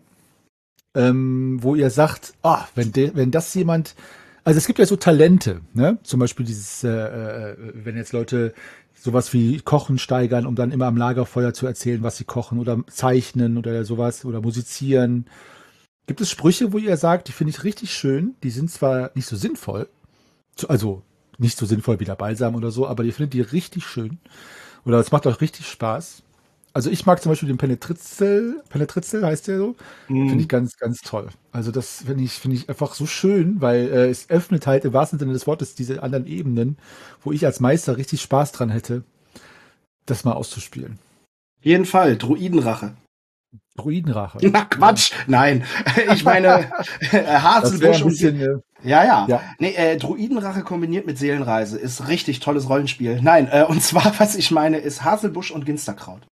Ähm, wo ihr sagt, ah, wenn, de, wenn das jemand, also es gibt ja so Talente, ne? Zum Beispiel dieses, äh, äh, wenn jetzt Leute sowas wie Kochen steigern, um dann immer am Lagerfeuer zu erzählen, was sie kochen oder zeichnen oder sowas oder musizieren. Gibt es Sprüche, wo ihr sagt, die finde ich richtig schön, die sind zwar nicht so sinnvoll, also nicht so sinnvoll wie der Balsam oder so, aber ihr findet die richtig schön oder es macht euch richtig Spaß. Also ich mag zum Beispiel den Penetritzel, Penetritzel heißt der so, mm. finde ich ganz, ganz toll. Also das finde ich, finde ich einfach so schön, weil äh, es öffnet halt im wahrsten Sinne des Wortes diese anderen Ebenen, wo ich als Meister richtig Spaß dran hätte, das mal auszuspielen. Jeden Fall, Druidenrache. Druidenrache. Na Quatsch, ja. Nein. Ich meine, Haselbusch und... Bisschen, äh, ja, ja. ja. Nee, äh, Druidenrache kombiniert mit Seelenreise ist richtig tolles Rollenspiel. Nein, äh, und zwar, was ich meine, ist Haselbusch und Ginsterkraut.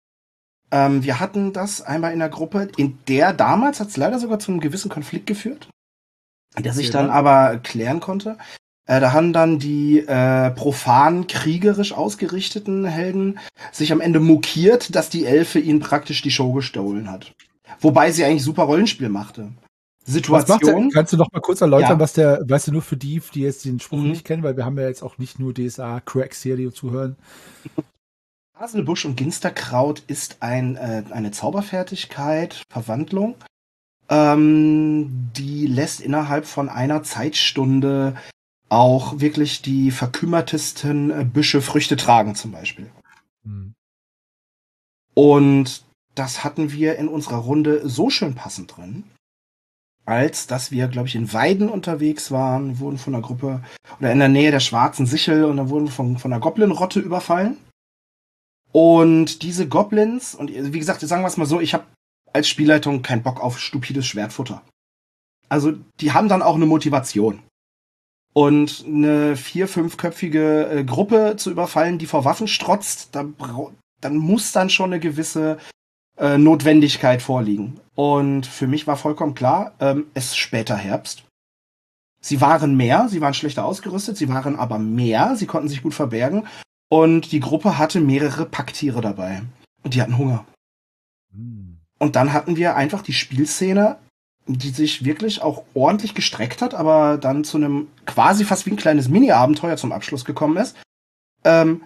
Ähm, wir hatten das einmal in der Gruppe, in der damals hat es leider sogar zu einem gewissen Konflikt geführt, der sich dann aber klären konnte. Äh, da haben dann die äh, profan kriegerisch ausgerichteten Helden sich am Ende mokiert, dass die Elfe ihnen praktisch die Show gestohlen hat. Wobei sie eigentlich super Rollenspiel machte. Situation. Was macht der? Kannst du noch mal kurz erläutern, ja. was der, weißt du, nur für die, die jetzt den Spruch mhm. nicht kennen, weil wir haben ja jetzt auch nicht nur D S A-Cracks hier, die zuhören. Haselbusch und Ginsterkraut ist ein, äh, eine Zauberfertigkeit, Verwandlung, ähm, die lässt innerhalb von einer Zeitstunde auch wirklich die verkümmertesten äh, Büsche Früchte tragen, zum Beispiel. Hm. Und das hatten wir in unserer Runde so schön passend drin, als dass wir, glaube ich, in Weiden unterwegs waren, wurden von einer Gruppe, oder in der Nähe der Schwarzen Sichel, und dann wurden wir von, von einer Goblin-Rotte überfallen. Und diese Goblins, und wie gesagt, sagen wir es mal so, ich habe als Spielleitung keinen Bock auf stupides Schwertfutter. Also die haben dann auch eine Motivation. Und eine vier-, fünfköpfige äh, Gruppe zu überfallen, die vor Waffen strotzt, da bra- dann muss dann schon eine gewisse äh, Notwendigkeit vorliegen. Und für mich war vollkommen klar, ähm, es ist später Herbst. Sie waren mehr, sie waren schlechter ausgerüstet, sie waren aber mehr, sie konnten sich gut verbergen. Und die Gruppe hatte mehrere Packtiere dabei. Und die hatten Hunger. Mm. Und dann hatten wir einfach die Spielszene, die sich wirklich auch ordentlich gestreckt hat, aber dann zu einem quasi fast wie ein kleines Mini-Abenteuer zum Abschluss gekommen ist, ähm,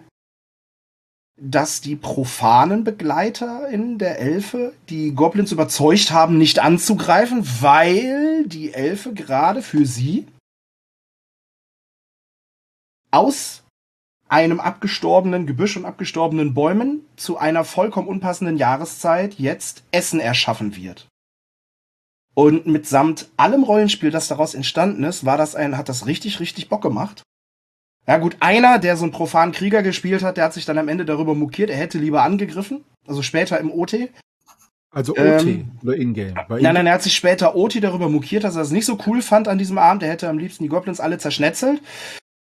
dass die profanen Begleiter in der Elfe die Goblins überzeugt haben, nicht anzugreifen, weil die Elfe gerade für sie aus einem abgestorbenen Gebüsch und abgestorbenen Bäumen zu einer vollkommen unpassenden Jahreszeit jetzt Essen erschaffen wird. Und mitsamt allem Rollenspiel, das daraus entstanden ist, war das ein, hat das richtig, richtig Bock gemacht. Ja gut, einer, der so einen profanen Krieger gespielt hat, der hat sich dann am Ende darüber mokiert, er hätte lieber angegriffen, also später im O T. Also O T ähm, oder Ingame? Nein, nein, er hat sich später O T darüber mokiert, dass er es nicht so cool fand an diesem Abend, er hätte am liebsten die Goblins alle zerschnetzelt.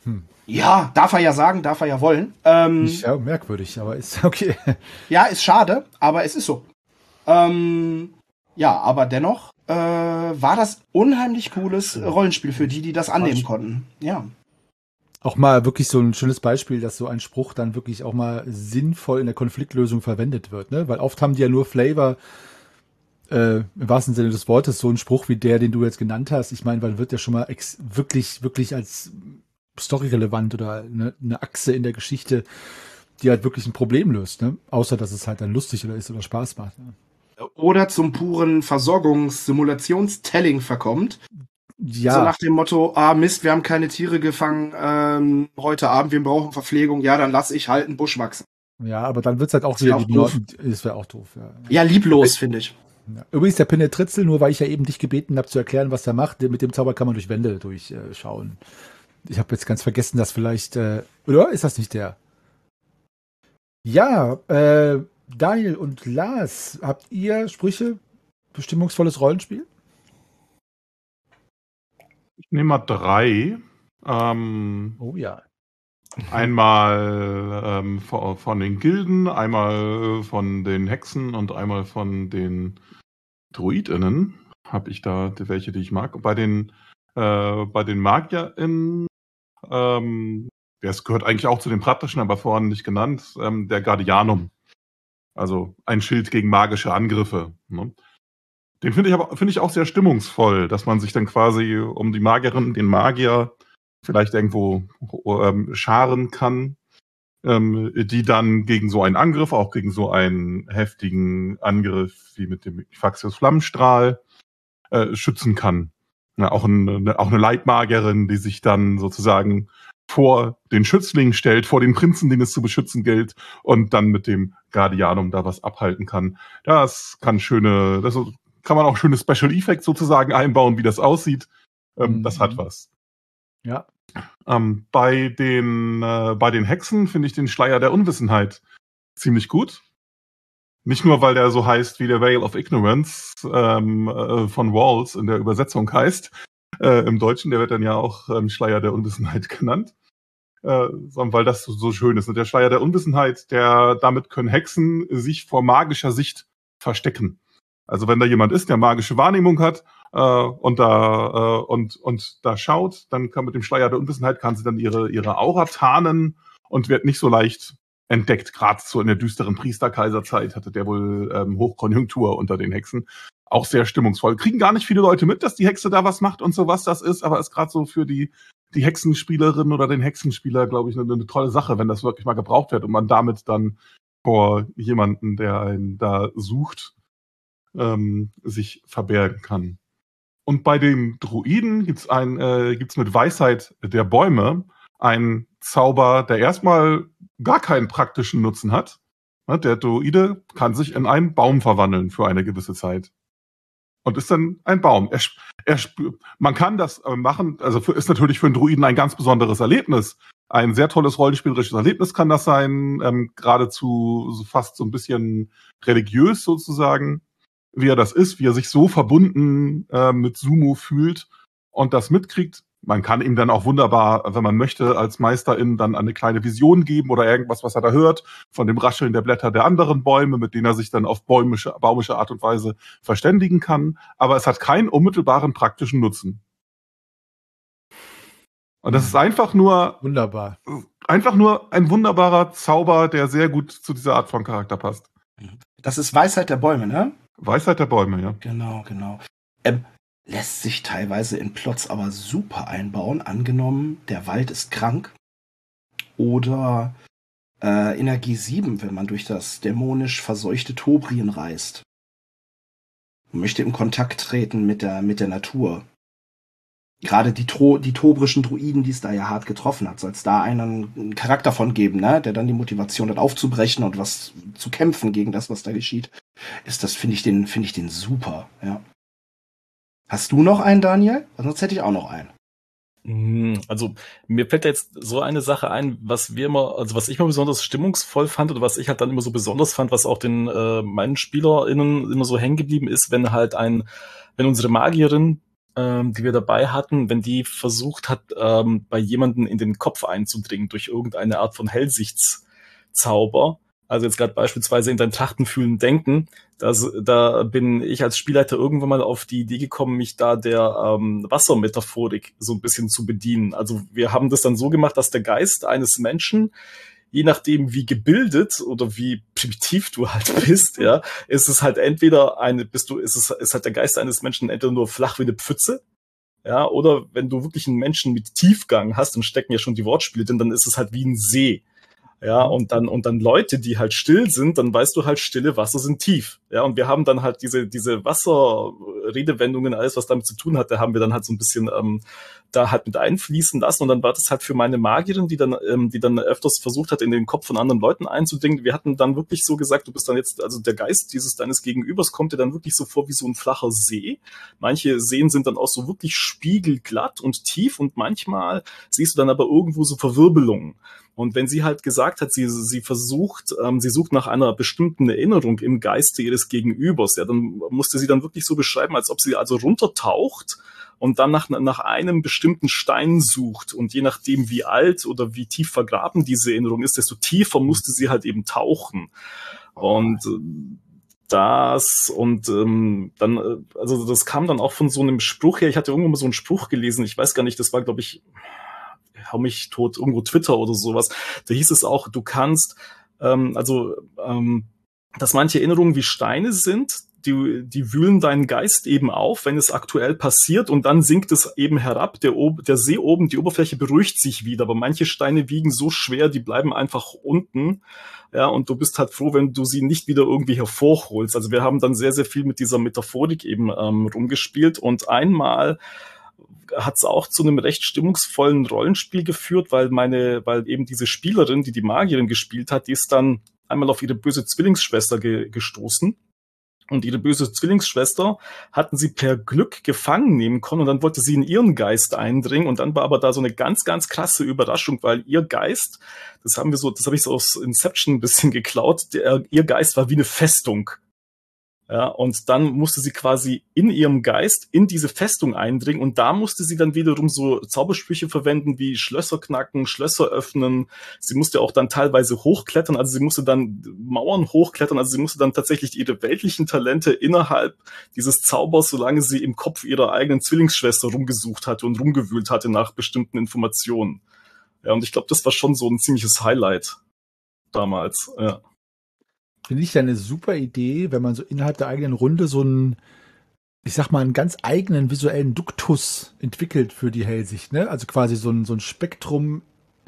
Hm. Ja, darf er ja sagen, darf er ja wollen. Ähm, Nicht, ja, merkwürdig, aber ist okay. ja, ist schade, aber es ist so. Ähm, ja, aber dennoch äh, war das unheimlich cooles Rollenspiel für die, die das annehmen konnten. Ja. Auch mal wirklich so ein schönes Beispiel, dass so ein Spruch dann wirklich auch mal sinnvoll in der Konfliktlösung verwendet wird, ne? Weil oft haben die ja nur Flavor, äh, im wahrsten Sinne des Wortes, so ein Spruch wie der, den du jetzt genannt hast. Ich meine, man wird ja schon mal ex wirklich, wirklich als storyrelevant oder eine, eine Achse in der Geschichte, die halt wirklich ein Problem löst, ne? Außer, dass es halt dann lustig oder ist oder Spaß macht. Ne? Oder zum puren Versorgungs-Simulations-Telling verkommt. Ja. So nach dem Motto, ah Mist, wir haben keine Tiere gefangen ähm, heute Abend, wir brauchen Verpflegung, ja, dann lass ich halt einen Busch wachsen. Ja, aber dann wird's halt auch Das wieder wär auch die doof. Das wäre auch doof, ja. Ja, lieblos, finde ich. Ja. Übrigens, der Penetritzel, nur weil ich ja eben dich gebeten habe zu erklären, was der macht, mit dem Zauber kann man durch Wände durchschauen. Ich habe jetzt ganz vergessen, dass vielleicht, äh, oder ist das nicht der? Ja, äh, Daniel und Lars, habt ihr Sprüche? Bestimmungsvolles Rollenspiel? Ich nehme mal drei. Ähm, Oh ja. einmal ähm, von, von den Gilden, einmal von den Hexen und einmal von den DruidInnen habe ich da welche, die ich mag. Bei den, äh, bei den MagierInnen, ähm, das gehört eigentlich auch zu den praktischen, aber vorhin nicht genannt, ähm, der Guardianum. Also ein Schild gegen magische Angriffe. Ne? Den finde ich aber finde ich auch sehr stimmungsvoll, dass man sich dann quasi um die Magierin, den Magier vielleicht irgendwo ähm, scharen kann, ähm, die dann gegen so einen Angriff, auch gegen so einen heftigen Angriff wie mit dem Equaxius Flammenstrahl äh, schützen kann. Ja, auch, ein, auch eine Leitmagierin, die sich dann sozusagen vor den Schützling stellt, vor den Prinzen, den es zu beschützen gilt, und dann mit dem Guardianum da was abhalten kann. Das kann schöne, das kann man auch schöne Special Effects sozusagen einbauen, wie das aussieht. Ähm, Mhm. Das hat was. Ja. Ähm, bei den äh, bei den Hexen finde ich den Schleier der Unwissenheit ziemlich gut. Nicht nur, weil der so heißt wie der Veil of Ignorance ähm, äh, von Walls in der Übersetzung heißt. Äh, Im Deutschen, der wird dann ja auch ähm, Schleier der Unwissenheit genannt. Äh, sondern weil das so, so schön ist. Und der Schleier der Unwissenheit, der damit können Hexen sich vor magischer Sicht verstecken. Also wenn da jemand ist, der magische Wahrnehmung hat äh, und da äh, und und da schaut, dann kann mit dem Schleier der Unwissenheit kann sie dann ihre ihre Aura tarnen und wird nicht so leicht entdeckt. Gerade so in der düsteren Priesterkaiserzeit hatte der wohl ähm, Hochkonjunktur unter den Hexen. Auch sehr stimmungsvoll. Kriegen gar nicht viele Leute mit, dass die Hexe da was macht und so, was das ist, aber ist gerade so für die die Hexenspielerin oder den Hexenspieler, glaube ich, eine, eine tolle Sache, wenn das wirklich mal gebraucht wird und man damit dann vor jemanden, der einen da sucht, ähm, sich verbergen kann. Und bei den Druiden gibt's ein, äh, gibt's mit Weisheit der Bäume einen Zauber, der erstmal gar keinen praktischen Nutzen hat. Der Druide kann sich in einen Baum verwandeln für eine gewisse Zeit. Und ist dann ein Baum. Er, er, man kann das machen, also für, ist natürlich für einen Druiden ein ganz besonderes Erlebnis. Ein sehr tolles rollenspielerisches Erlebnis kann das sein, ähm, geradezu so fast so ein bisschen religiös sozusagen, wie er das ist, wie er sich so verbunden äh, mit Sumo fühlt und das mitkriegt. Man kann ihm dann auch wunderbar, wenn man möchte, als Meisterin dann eine kleine Vision geben oder irgendwas, was er da hört, von dem Rascheln der Blätter der anderen Bäume, mit denen er sich dann auf bäumische, baumische Art und Weise verständigen kann. Aber es hat keinen unmittelbaren praktischen Nutzen. Und das ist einfach nur, Wunderbar. einfach nur ein wunderbarer Zauber, der sehr gut zu dieser Art von Charakter passt. Das ist Weisheit der Bäume, ne? Weisheit der Bäume, ja. Genau, genau. Ähm, lässt sich teilweise in Plots aber super einbauen. Angenommen, der Wald ist krank. Oder äh, Energie sieben, wenn man durch das dämonisch verseuchte Tobrien reist. Man möchte in Kontakt treten mit der, mit der Natur. Gerade die, Tro die tobrischen Druiden, die es da ja hart getroffen hat, soll es da einen, einen Charakter von geben, ne? Der dann die Motivation hat, aufzubrechen und was zu kämpfen gegen das, was da geschieht. Ist das, finde ich den, finde ich den super, ja. Hast du noch einen, Daniel? Sonst hätte ich auch noch einen. Also mir fällt da jetzt so eine Sache ein, was wir immer, also was ich immer besonders stimmungsvoll fand oder was ich halt dann immer so besonders fand, was auch den äh, meinen SpielerInnen immer so hängen geblieben ist, wenn halt ein, wenn unsere Magierin ähm, die wir dabei hatten, wenn die versucht hat, ähm, bei jemanden in den Kopf einzudringen durch irgendeine Art von Hellsichtszauber. Also jetzt gerade beispielsweise in dein Trachten fühlen, denken. Das, da bin ich als Spielleiter irgendwann mal auf die Idee gekommen, mich da der ähm, Wassermetaphorik so ein bisschen zu bedienen. Also wir haben das dann so gemacht, dass der Geist eines Menschen, je nachdem wie gebildet oder wie primitiv du halt bist, ja, ist es halt entweder eine, bist du, ist es, ist halt der Geist eines Menschen entweder nur flach wie eine Pfütze, ja, oder wenn du wirklich einen Menschen mit Tiefgang hast, dann stecken ja schon die Wortspiele drin, dann ist es halt wie ein See. Ja, und dann, und dann Leute, die halt still sind, dann weißt du halt, stille Wasser sind tief. Ja, und wir haben dann halt diese, diese Wasserredewendungen, alles, was damit zu tun hatte, haben wir dann halt so ein bisschen, ähm, da halt mit einfließen lassen. Und dann war das halt für meine Magierin, die dann, ähm, die dann öfters versucht hat, in den Kopf von anderen Leuten einzudringen. Wir hatten dann wirklich so gesagt, du bist dann jetzt, also der Geist dieses deines Gegenübers kommt dir dann wirklich so vor wie so ein flacher See. Manche Seen sind dann auch so wirklich spiegelglatt und tief und manchmal siehst du dann aber irgendwo so Verwirbelungen. Und wenn sie halt gesagt hat, sie, sie versucht, ähm, sie sucht nach einer bestimmten Erinnerung im Geiste ihres Gegenübers, ja, dann musste sie dann wirklich so beschreiben, als ob sie also runtertaucht und dann nach, nach einem bestimmten Stein sucht. Und je nachdem, wie alt oder wie tief vergraben diese Erinnerung ist, desto tiefer musste sie halt eben tauchen. Und äh, das und ähm, dann, äh, also das kam dann auch von so einem Spruch her. Ich hatte irgendwann mal so einen Spruch gelesen, ich weiß gar nicht, das war, glaube ich, hau mich tot, irgendwo Twitter oder sowas, da hieß es auch, du kannst, ähm, also, ähm, dass manche Erinnerungen wie Steine sind, die, die wühlen deinen Geist eben auf, wenn es aktuell passiert und dann sinkt es eben herab, der, der See oben, die Oberfläche beruhigt sich wieder, aber manche Steine wiegen so schwer, die bleiben einfach unten, ja, und du bist halt froh, wenn du sie nicht wieder irgendwie hervorholst. Also wir haben dann sehr, sehr viel mit dieser Metaphorik eben ähm, rumgespielt und einmal hat es auch zu einem recht stimmungsvollen Rollenspiel geführt, weil meine, weil eben diese Spielerin, die die Magierin gespielt hat, die ist dann einmal auf ihre böse Zwillingsschwester ge- gestoßen. Und ihre böse Zwillingsschwester hatten sie per Glück gefangen nehmen können und dann wollte sie in ihren Geist eindringen und dann war aber da so eine ganz, ganz krasse Überraschung, weil ihr Geist, das haben wir so, das habe ich so aus Inception ein bisschen geklaut, der, ihr Geist war wie eine Festung. Ja, und dann musste sie quasi in ihrem Geist in diese Festung eindringen und da musste sie dann wiederum so Zaubersprüche verwenden wie Schlösser knacken, Schlösser öffnen. Sie musste auch dann teilweise hochklettern, also sie musste dann Mauern hochklettern, also sie musste dann tatsächlich ihre weltlichen Talente innerhalb dieses Zaubers, solange sie im Kopf ihrer eigenen Zwillingsschwester rumgesucht hatte und rumgewühlt hatte nach bestimmten Informationen. Ja, und ich glaube, das war schon so ein ziemliches Highlight damals, ja. Finde ich ja eine super Idee, wenn man so innerhalb der eigenen Runde so einen, ich sag mal, einen ganz eigenen visuellen Duktus entwickelt für die Hellsicht, ne? Also quasi so ein, so ein Spektrum,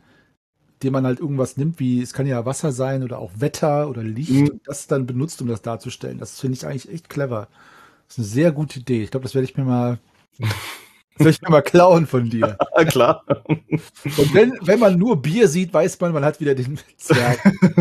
dem man halt irgendwas nimmt, wie es kann ja Wasser sein oder auch Wetter oder Licht Mhm. und das dann benutzt, um das darzustellen. Das finde ich eigentlich echt clever. Das ist eine sehr gute Idee. Ich glaube, das werde ich mir mal, das werde ich mir mal klauen von dir. Ja, klar. Und wenn, wenn man nur Bier sieht, weiß man, man hat wieder den Zwerg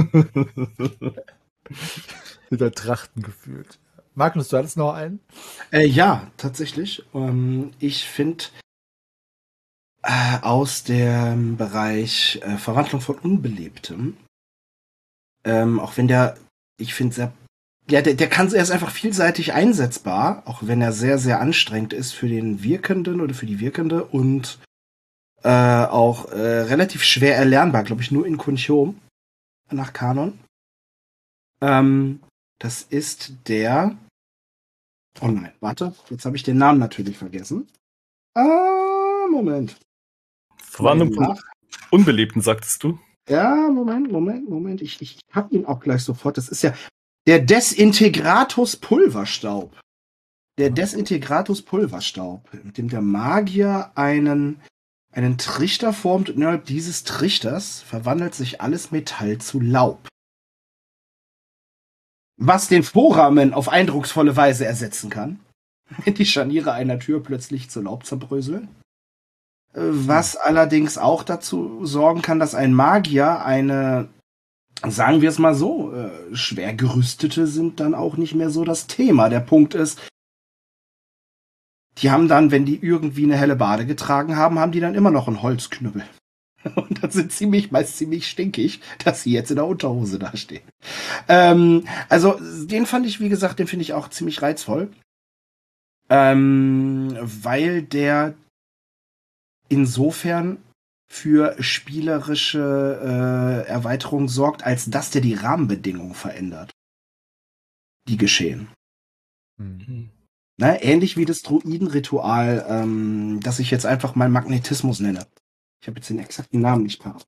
mit der Trachten gefühlt. Magnus, du hattest noch einen? Äh, ja, tatsächlich. Ähm, ich finde äh, aus dem Bereich äh, Verwandlung von Unbelebtem, ähm, auch wenn der, ich finde sehr, ja, der, der kann, er ist einfach vielseitig einsetzbar, auch wenn er sehr, sehr anstrengend ist für den Wirkenden oder für die Wirkende und äh, auch äh, relativ schwer erlernbar, glaube ich, nur in Kunchom nach Kanon. Ähm, das ist der. Oh nein, warte, jetzt habe ich den Namen natürlich vergessen. Ah, Moment. Verwandlung von Nach. Unbelebten, sagtest du? Ja, Moment, Moment, Moment. Ich, ich hab ihn auch gleich sofort. Das ist ja der Desintegratus Pulverstaub. Der Desintegratus Pulverstaub, mit dem der Magier einen, einen Trichter formt und innerhalb dieses Trichters verwandelt sich alles Metall zu Laub. Was den Vorrahmen auf eindrucksvolle Weise ersetzen kann, wenn die Scharniere einer Tür plötzlich zu Laub zerbröseln. Was allerdings auch dazu sorgen kann, dass ein Magier eine, sagen wir es mal so, äh, schwer gerüstete sind dann auch nicht mehr so das Thema. Der Punkt ist, die haben dann, wenn die irgendwie eine helle Bade getragen haben, haben die dann immer noch einen Holzknüppel. Und das sind ziemlich, meist ziemlich stinkig, dass sie jetzt in der Unterhose dastehen. Ähm, also, den fand ich, wie gesagt, den finde ich auch ziemlich reizvoll. Ähm, weil der insofern für spielerische äh, Erweiterung sorgt, als dass der die Rahmenbedingungen verändert, die geschehen. Mhm. Na, ähnlich wie das Druidenritual, ähm, das ich jetzt einfach mal Magnetismus nenne. Ich habe jetzt den exakten Namen nicht parat.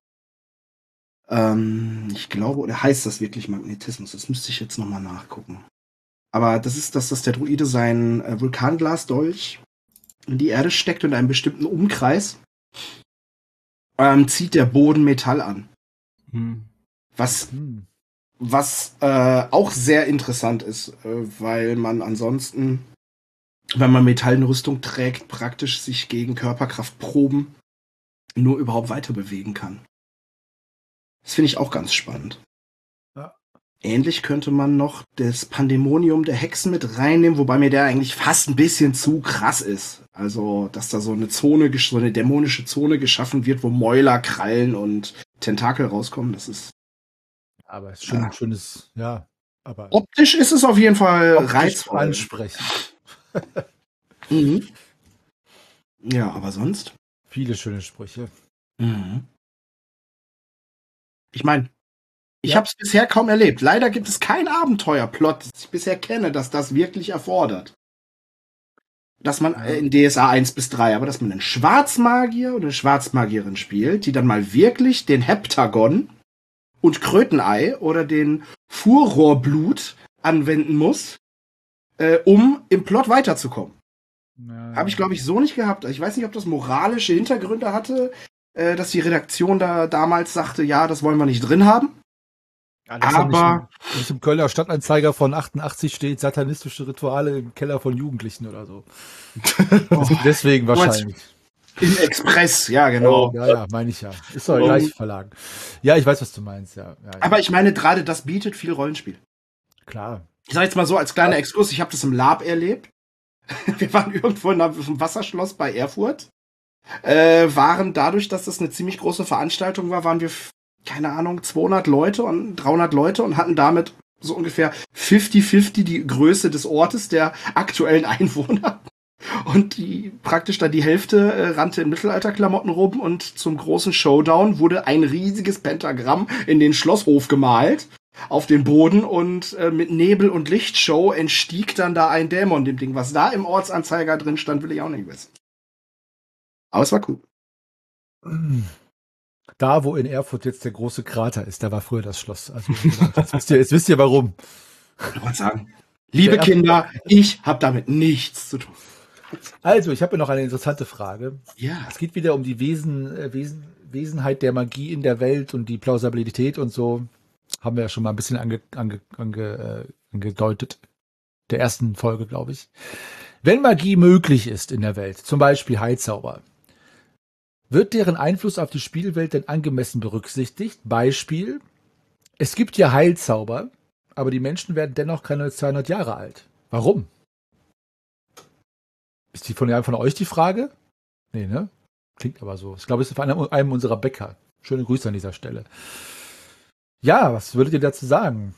Ähm, ich glaube, oder heißt das wirklich Magnetismus? Das müsste ich jetzt nochmal nachgucken. Aber das ist das, dass der Druide sein äh, Vulkanglasdolch in die Erde steckt und in einem bestimmten Umkreis ähm, zieht der Boden Metall an. Hm. Was, Mhm. was äh, auch sehr interessant ist, äh, weil man ansonsten, wenn man Metall in Rüstung trägt, praktisch sich gegen Körperkraftproben nur überhaupt weiter bewegen kann. Das finde ich auch ganz spannend. Ja. Ähnlich könnte man noch das Pandemonium der Hexen mit reinnehmen, wobei mir der eigentlich fast ein bisschen zu krass ist. Also, dass da so eine Zone, gesch- so eine dämonische Zone geschaffen wird, wo Mäuler, Krallen und Tentakel rauskommen. Das ist Aber es ist schon Ja. ein schönes, ja, aber optisch ist es auf jeden Fall optisch reizvoll. ansprechend. Mhm. Ja, aber sonst? Viele schöne Sprüche. Mhm. Ich meine, ich Ja. habe es bisher kaum erlebt. Leider gibt es kein Abenteuerplot, das ich bisher kenne, das das wirklich erfordert. Dass man Ja. äh, in D S A eins bis drei, aber dass man einen Schwarzmagier oder eine Schwarzmagierin spielt, die dann mal wirklich den Heptagon und Krötenei oder den Furrohrblut anwenden muss, äh, um im Plot weiterzukommen. Ja. Habe ich, glaube ich, so nicht gehabt. Ich weiß nicht, ob das moralische Hintergründe hatte, äh, dass die Redaktion da damals sagte, ja, das wollen wir nicht drin haben. Ja, das hat aber- nicht, nicht im Kölner Stadtanzeiger von achtundachtzig steht, satanistische Rituale im Keller von Jugendlichen oder so. Oh, Deswegen meinst- wahrscheinlich. Im Express, ja, genau. Ja, ja, meine ich ja. Ist doch Oh. gleich Verlagen. Ja, ich weiß, was du meinst, ja. ja, ja. Aber ich meine, gerade das bietet viel Rollenspiel. Klar. Ich sage jetzt mal so als kleiner Exkurs, ich habe das im Lab erlebt. Wir waren irgendwo in einem Wasserschloss bei Erfurt. Äh, waren dadurch, dass das eine ziemlich große Veranstaltung war, waren wir, f- keine Ahnung, zweihundert Leute und dreihundert Leute und hatten damit so ungefähr fünfzig fünfzig die Größe des Ortes, der aktuellen Einwohner. Und die praktisch da die Hälfte äh, rannte in Mittelalterklamotten rum und zum großen Showdown wurde ein riesiges Pentagramm in den Schlosshof gemalt auf den Boden und äh, mit Nebel- und Lichtshow entstieg dann da ein Dämon dem Ding. Was da im Ortsanzeiger drin stand, will ich auch nicht wissen. Aber es war cool. Da, wo in Erfurt jetzt der große Krater ist, da war früher das Schloss. Also, jetzt wisst ihr, jetzt wisst ihr warum. Ich wollte sagen, liebe Der- Kinder, ich habe damit nichts zu tun. Also, ich habe noch eine interessante Frage. Ja. Es geht wieder um die Wesen, äh, Wesen, Wesenheit der Magie in der Welt und die Plausibilität und so. Haben wir ja schon mal ein bisschen ange, ange, ange, äh, angedeutet. Der ersten Folge, glaube ich. Wenn Magie möglich ist in der Welt, zum Beispiel Heilzauber, wird deren Einfluss auf die Spielwelt denn angemessen berücksichtigt? Beispiel, es gibt ja Heilzauber, aber die Menschen werden dennoch keine zweihundert Jahre alt. Warum? Ist die von einem von euch die Frage? Nee, ne? Klingt aber so. Ich glaube, es ist von einem, einem unserer Bäcker. Schöne Grüße an dieser Stelle. Ja, was würdet ihr dazu sagen?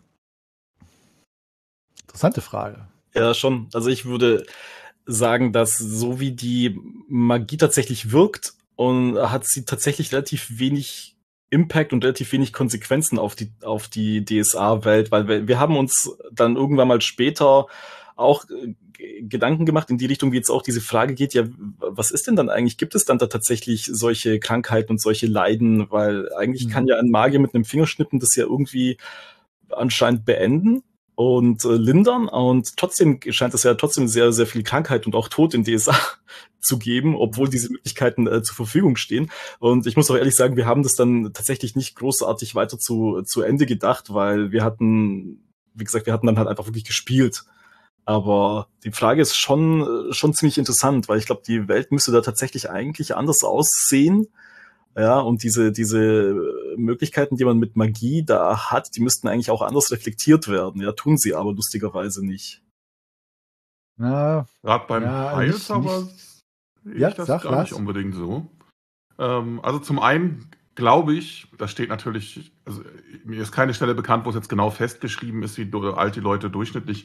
Interessante Frage. Ja, schon. Also ich würde sagen, dass so wie die Magie tatsächlich wirkt und hat sie tatsächlich relativ wenig Impact und relativ wenig Konsequenzen auf die auf die D S A-Welt, weil wir, wir haben uns dann irgendwann mal später auch äh, Gedanken gemacht in die Richtung, wie jetzt auch diese Frage geht, ja, was ist denn dann eigentlich? Gibt es dann da tatsächlich solche Krankheiten und solche Leiden? Weil eigentlich Mhm. kann ja ein Magier mit einem Fingerschnippen das ja irgendwie anscheinend beenden und äh, lindern und trotzdem scheint es ja trotzdem sehr, sehr viel Krankheit und auch Tod in D S A zu geben, obwohl diese Möglichkeiten äh, zur Verfügung stehen. Und ich muss auch ehrlich sagen, wir haben das dann tatsächlich nicht großartig weiter zu, zu Ende gedacht, weil wir hatten, wie gesagt, wir hatten dann halt einfach wirklich gespielt. Aber die Frage ist schon, äh, schon ziemlich interessant, weil ich glaube, die Welt müsste da tatsächlich eigentlich anders aussehen. Ja, und diese, diese Möglichkeiten, die man mit Magie da hat, die müssten eigentlich auch anders reflektiert werden. Ja, tun sie aber lustigerweise nicht. Na, Gerade beim Ja, nicht- Heilzauber nicht- sehe Ja, ich das sag, gar nicht Lars. unbedingt so. Ähm, also zum einen glaube ich, da steht natürlich, also mir ist keine Stelle bekannt, wo es jetzt genau festgeschrieben ist, wie do- alt die Leute durchschnittlich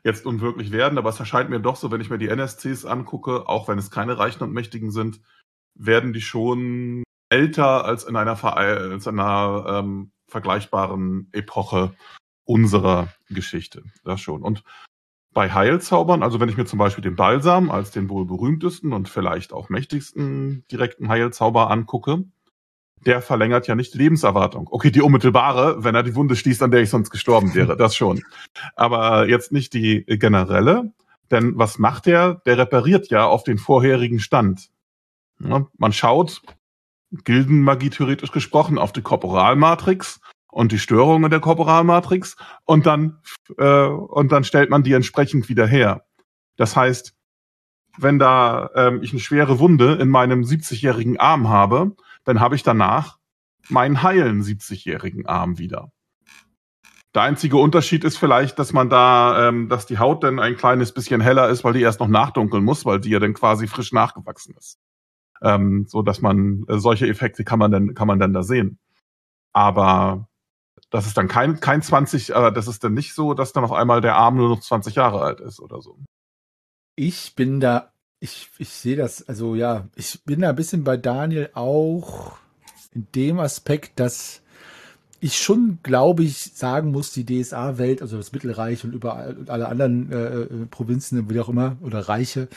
jetzt unwirklich werden, aber es erscheint mir doch so, wenn ich mir die N S Cs angucke, auch wenn es keine Reichen und Mächtigen sind, werden die schon älter als in einer, Ver als in einer ähm, vergleichbaren Epoche unserer Geschichte. Das schon. Und bei Heilzaubern, also wenn ich mir zum Beispiel den Balsam als den wohl berühmtesten und vielleicht auch mächtigsten direkten Heilzauber angucke, der verlängert ja nicht die Lebenserwartung. Okay, die unmittelbare, wenn er die Wunde schließt, an der ich sonst gestorben wäre, das schon. Aber jetzt nicht die generelle, denn was macht der? Der repariert ja auf den vorherigen Stand. Ja, man schaut, Gildenmagie theoretisch gesprochen, auf die Korporalmatrix und die Störungen der Korporalmatrix und dann äh, und dann stellt man die entsprechend wieder her. Das heißt, wenn da ähm, ich eine schwere Wunde in meinem siebzigjährigen Arm habe, dann habe ich danach meinen heilen siebzigjährigen Arm wieder. Der einzige Unterschied ist vielleicht, dass man da, ähm, dass die Haut dann ein kleines bisschen heller ist, weil die erst noch nachdunkeln muss, weil die ja dann quasi frisch nachgewachsen ist. Ähm, so dass man äh, solche Effekte kann man dann kann man dann da sehen. Aber das ist dann kein kein zwanzig, äh, das ist dann nicht so, dass dann auf einmal der Arm nur noch zwanzig Jahre alt ist oder so. Ich bin da, ich ich sehe das, also ja, ich bin da ein bisschen bei Daniel auch in dem Aspekt, dass ich schon, glaube ich, sagen muss, die D S A-Welt, also das Mittelreich und überall und alle anderen äh, Provinzen, wie auch immer, oder Reiche,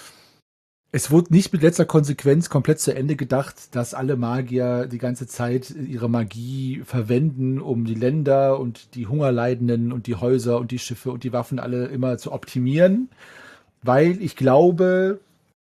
es wurde nicht mit letzter Konsequenz komplett zu Ende gedacht, dass alle Magier die ganze Zeit ihre Magie verwenden, um die Länder und die Hungerleidenden und die Häuser und die Schiffe und die Waffen alle immer zu optimieren. Weil ich glaube,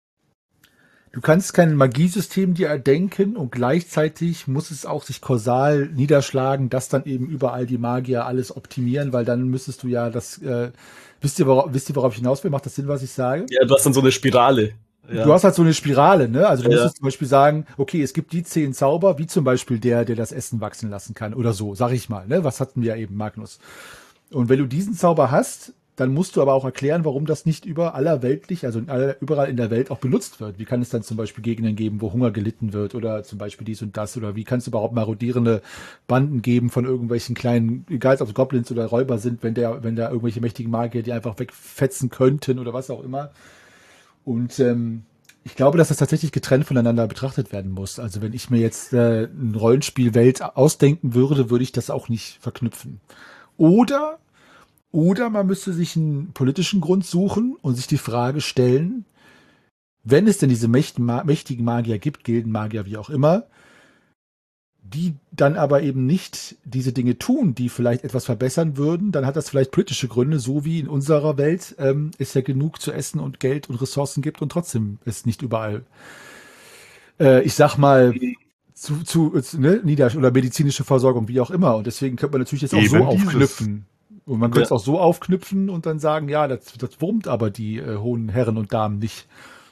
du kannst kein Magiesystem dir erdenken und gleichzeitig muss es auch sich kausal niederschlagen, dass dann eben überall die Magier alles optimieren, weil dann müsstest du ja das, äh, wisst ihr, worauf, wisst ihr, worauf ich hinaus will? Macht das Sinn, was ich sage? Ja, du hast dann so eine Spirale. Ja. Du hast halt so eine Spirale, ne? Also du Ja. müsstest zum Beispiel sagen, okay, es gibt die zehn Zauber, wie zum Beispiel der, der das Essen wachsen lassen kann oder so, sag ich mal, ne? Was hatten wir ja eben, Magnus? Und wenn du diesen Zauber hast, dann musst du aber auch erklären, warum das nicht über aller weltlich, also in aller, überall in der Welt auch benutzt wird. Wie kann es dann zum Beispiel Gegenden geben, wo Hunger gelitten wird oder zum Beispiel dies und das? Oder wie kann es überhaupt marodierende Banden geben von irgendwelchen kleinen, egal ob es Goblins oder Räuber sind, wenn der, wenn da irgendwelche mächtigen Magier die einfach wegfetzen könnten oder was auch immer. Und ähm, ich glaube, dass das tatsächlich getrennt voneinander betrachtet werden muss. Also wenn ich mir jetzt äh, eine Rollenspielwelt ausdenken würde, würde ich das auch nicht verknüpfen. Oder Oder man müsste sich einen politischen Grund suchen und sich die Frage stellen, wenn es denn diese mächtigen Magier gibt, Gildenmagier, wie auch immer, die dann aber eben nicht diese Dinge tun, die vielleicht etwas verbessern würden, dann hat das vielleicht politische Gründe, so wie in unserer Welt ähm, es ja genug zu essen und Geld und Ressourcen gibt und trotzdem ist nicht überall, äh, ich sag mal, zu, zu ne, Nieder- oder medizinische Versorgung, wie auch immer. Und deswegen könnte man natürlich jetzt auch Eben so dieses. aufknüpfen. Und man könnte es Ja. auch so aufknüpfen und dann sagen, ja, das, das wurmt aber die äh, hohen Herren und Damen nicht.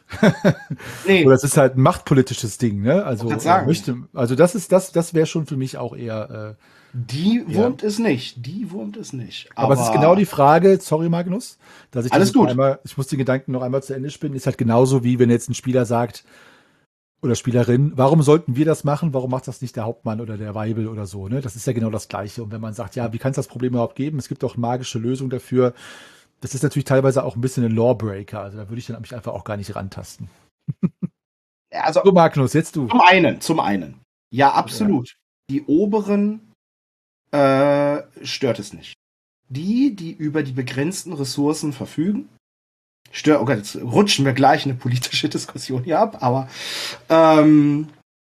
Nee, Oder es ist halt ein machtpolitisches Ding, ne? Also, Wollte grad äh, sagen. möchte, also das ist das, das wäre schon für mich auch eher. Äh, die Ja. wurmt es nicht. Die wurmt es nicht. aber, es ist genau die Frage, sorry Magnus, dass ich Alles das noch gut. einmal, ich muss den Gedanken noch einmal zu Ende spinnen, ist halt genauso wie wenn jetzt ein Spieler sagt oder Spielerin, warum sollten wir das machen? Warum macht das nicht der Hauptmann oder der Weibel oder so? Ne? Das ist ja genau das Gleiche. Und wenn man sagt, ja, wie kann es das Problem überhaupt geben? Es gibt doch magische Lösungen dafür. Das ist natürlich teilweise auch ein bisschen ein Lawbreaker. Also da würde ich dann mich einfach auch gar nicht rantasten. Ja, also So, Magnus, jetzt du. zum einen, zum einen. Ja, absolut. Die oberen äh, stört es nicht. Die, die über die begrenzten Ressourcen verfügen, stört, oh Gott, jetzt rutschen wir gleich in eine politische Diskussion hier ab, aber ähm,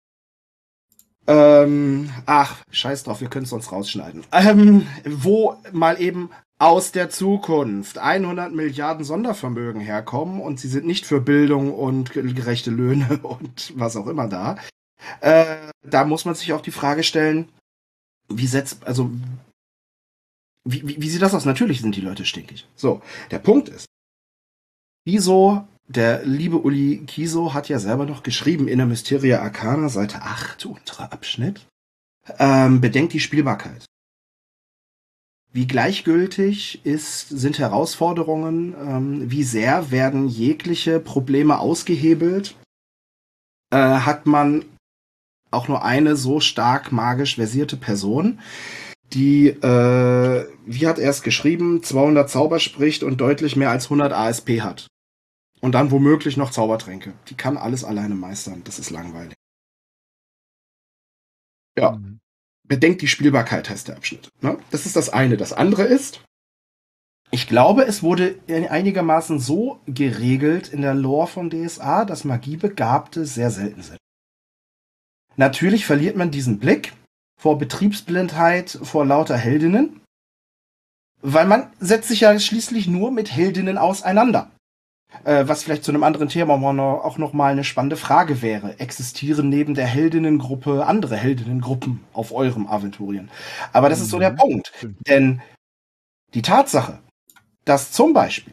ähm, ach, scheiß drauf, wir können es sonst rausschneiden. Ähm, wo mal eben aus der Zukunft hundert Milliarden Sondervermögen herkommen und sie sind nicht für Bildung und gerechte Löhne und was auch immer da. Äh, da muss man sich auch die Frage stellen, wie setzt, also wie, wie, wie sieht das aus? Natürlich sind die Leute stinkig. So, der Punkt ist, Kiso, der liebe Uli Kiso hat ja selber noch geschrieben in der Mysteria Arcana, Seite acht, unterer Abschnitt, ähm, bedenkt die Spielbarkeit. Wie gleichgültig ist, sind Herausforderungen, ähm, wie sehr werden jegliche Probleme ausgehebelt, äh, hat man auch nur eine so stark magisch versierte Person, die äh, wie hat er es geschrieben, zweihundert Zauber spricht und deutlich mehr als hundert A S P hat. Und dann womöglich noch Zaubertränke. Die kann alles alleine meistern. Das ist langweilig. Ja. Mhm. Bedenkt die Spielbarkeit, heißt der Abschnitt. Ne? Das ist das eine. Das andere ist, ich glaube, es wurde einigermaßen so geregelt in der Lore von D S A, dass Magiebegabte sehr selten sind. Natürlich verliert man diesen Blick vor Betriebsblindheit, vor lauter Heldinnen, weil man setzt sich ja schließlich nur mit Heldinnen auseinander. Äh, was vielleicht zu einem anderen Thema auch noch mal eine spannende Frage wäre. Existieren neben der Heldinnengruppe andere Heldinnengruppen auf eurem Aventurien? Aber das mhm. ist so der Punkt. Denn die Tatsache, dass zum Beispiel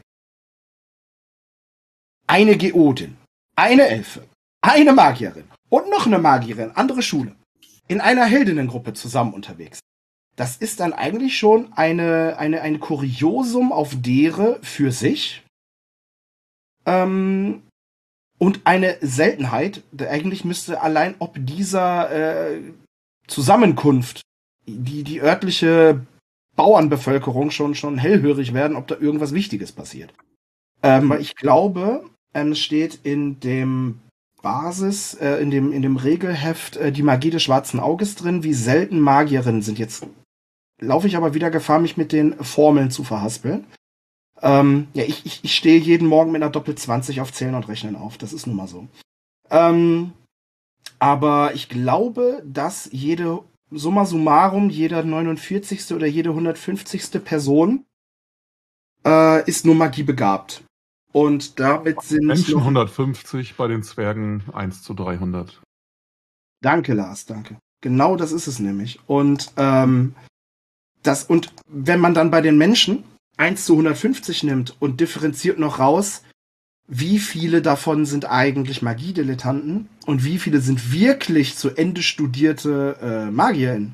eine Geodin, eine Elfe, eine Magierin und noch eine Magierin, andere Schule, in einer Heldinnengruppe zusammen unterwegs. Das ist dann eigentlich schon eine, eine, ein Kuriosum auf dere für sich ähm, und eine Seltenheit. Eigentlich müsste allein ob dieser äh, Zusammenkunft die, die örtliche Bauernbevölkerung schon, schon hellhörig werden, ob da irgendwas Wichtiges passiert. Ähm, ich glaube, ähm, es steht in dem Basis, äh, in dem, in dem Regelheft äh, die Magie des schwarzen Auges drin, wie selten Magierinnen sind. Jetzt laufe ich aber wieder Gefahr, mich mit den Formeln zu verhaspeln. Ähm, ja, ich, ich, ich stehe jeden Morgen mit einer Doppel zwanzig auf Zählen und Rechnen auf. Das ist nun mal so. Ähm, aber ich glaube, dass jede, summa summarum, jeder neunundvierzigste oder jede hundertfünfzigste Person äh, ist nur Magie begabt. Und damit sind Menschen noch hundertfünfzig, bei den Zwergen eins zu dreihundert. Danke, Lars, danke. Genau das ist es nämlich. Und ähm, das, und wenn man dann bei den Menschen eins zu hundertfünfzig nimmt und differenziert noch raus, wie viele davon sind eigentlich Magiedilettanten und wie viele sind wirklich zu Ende studierte äh, MagierInnen,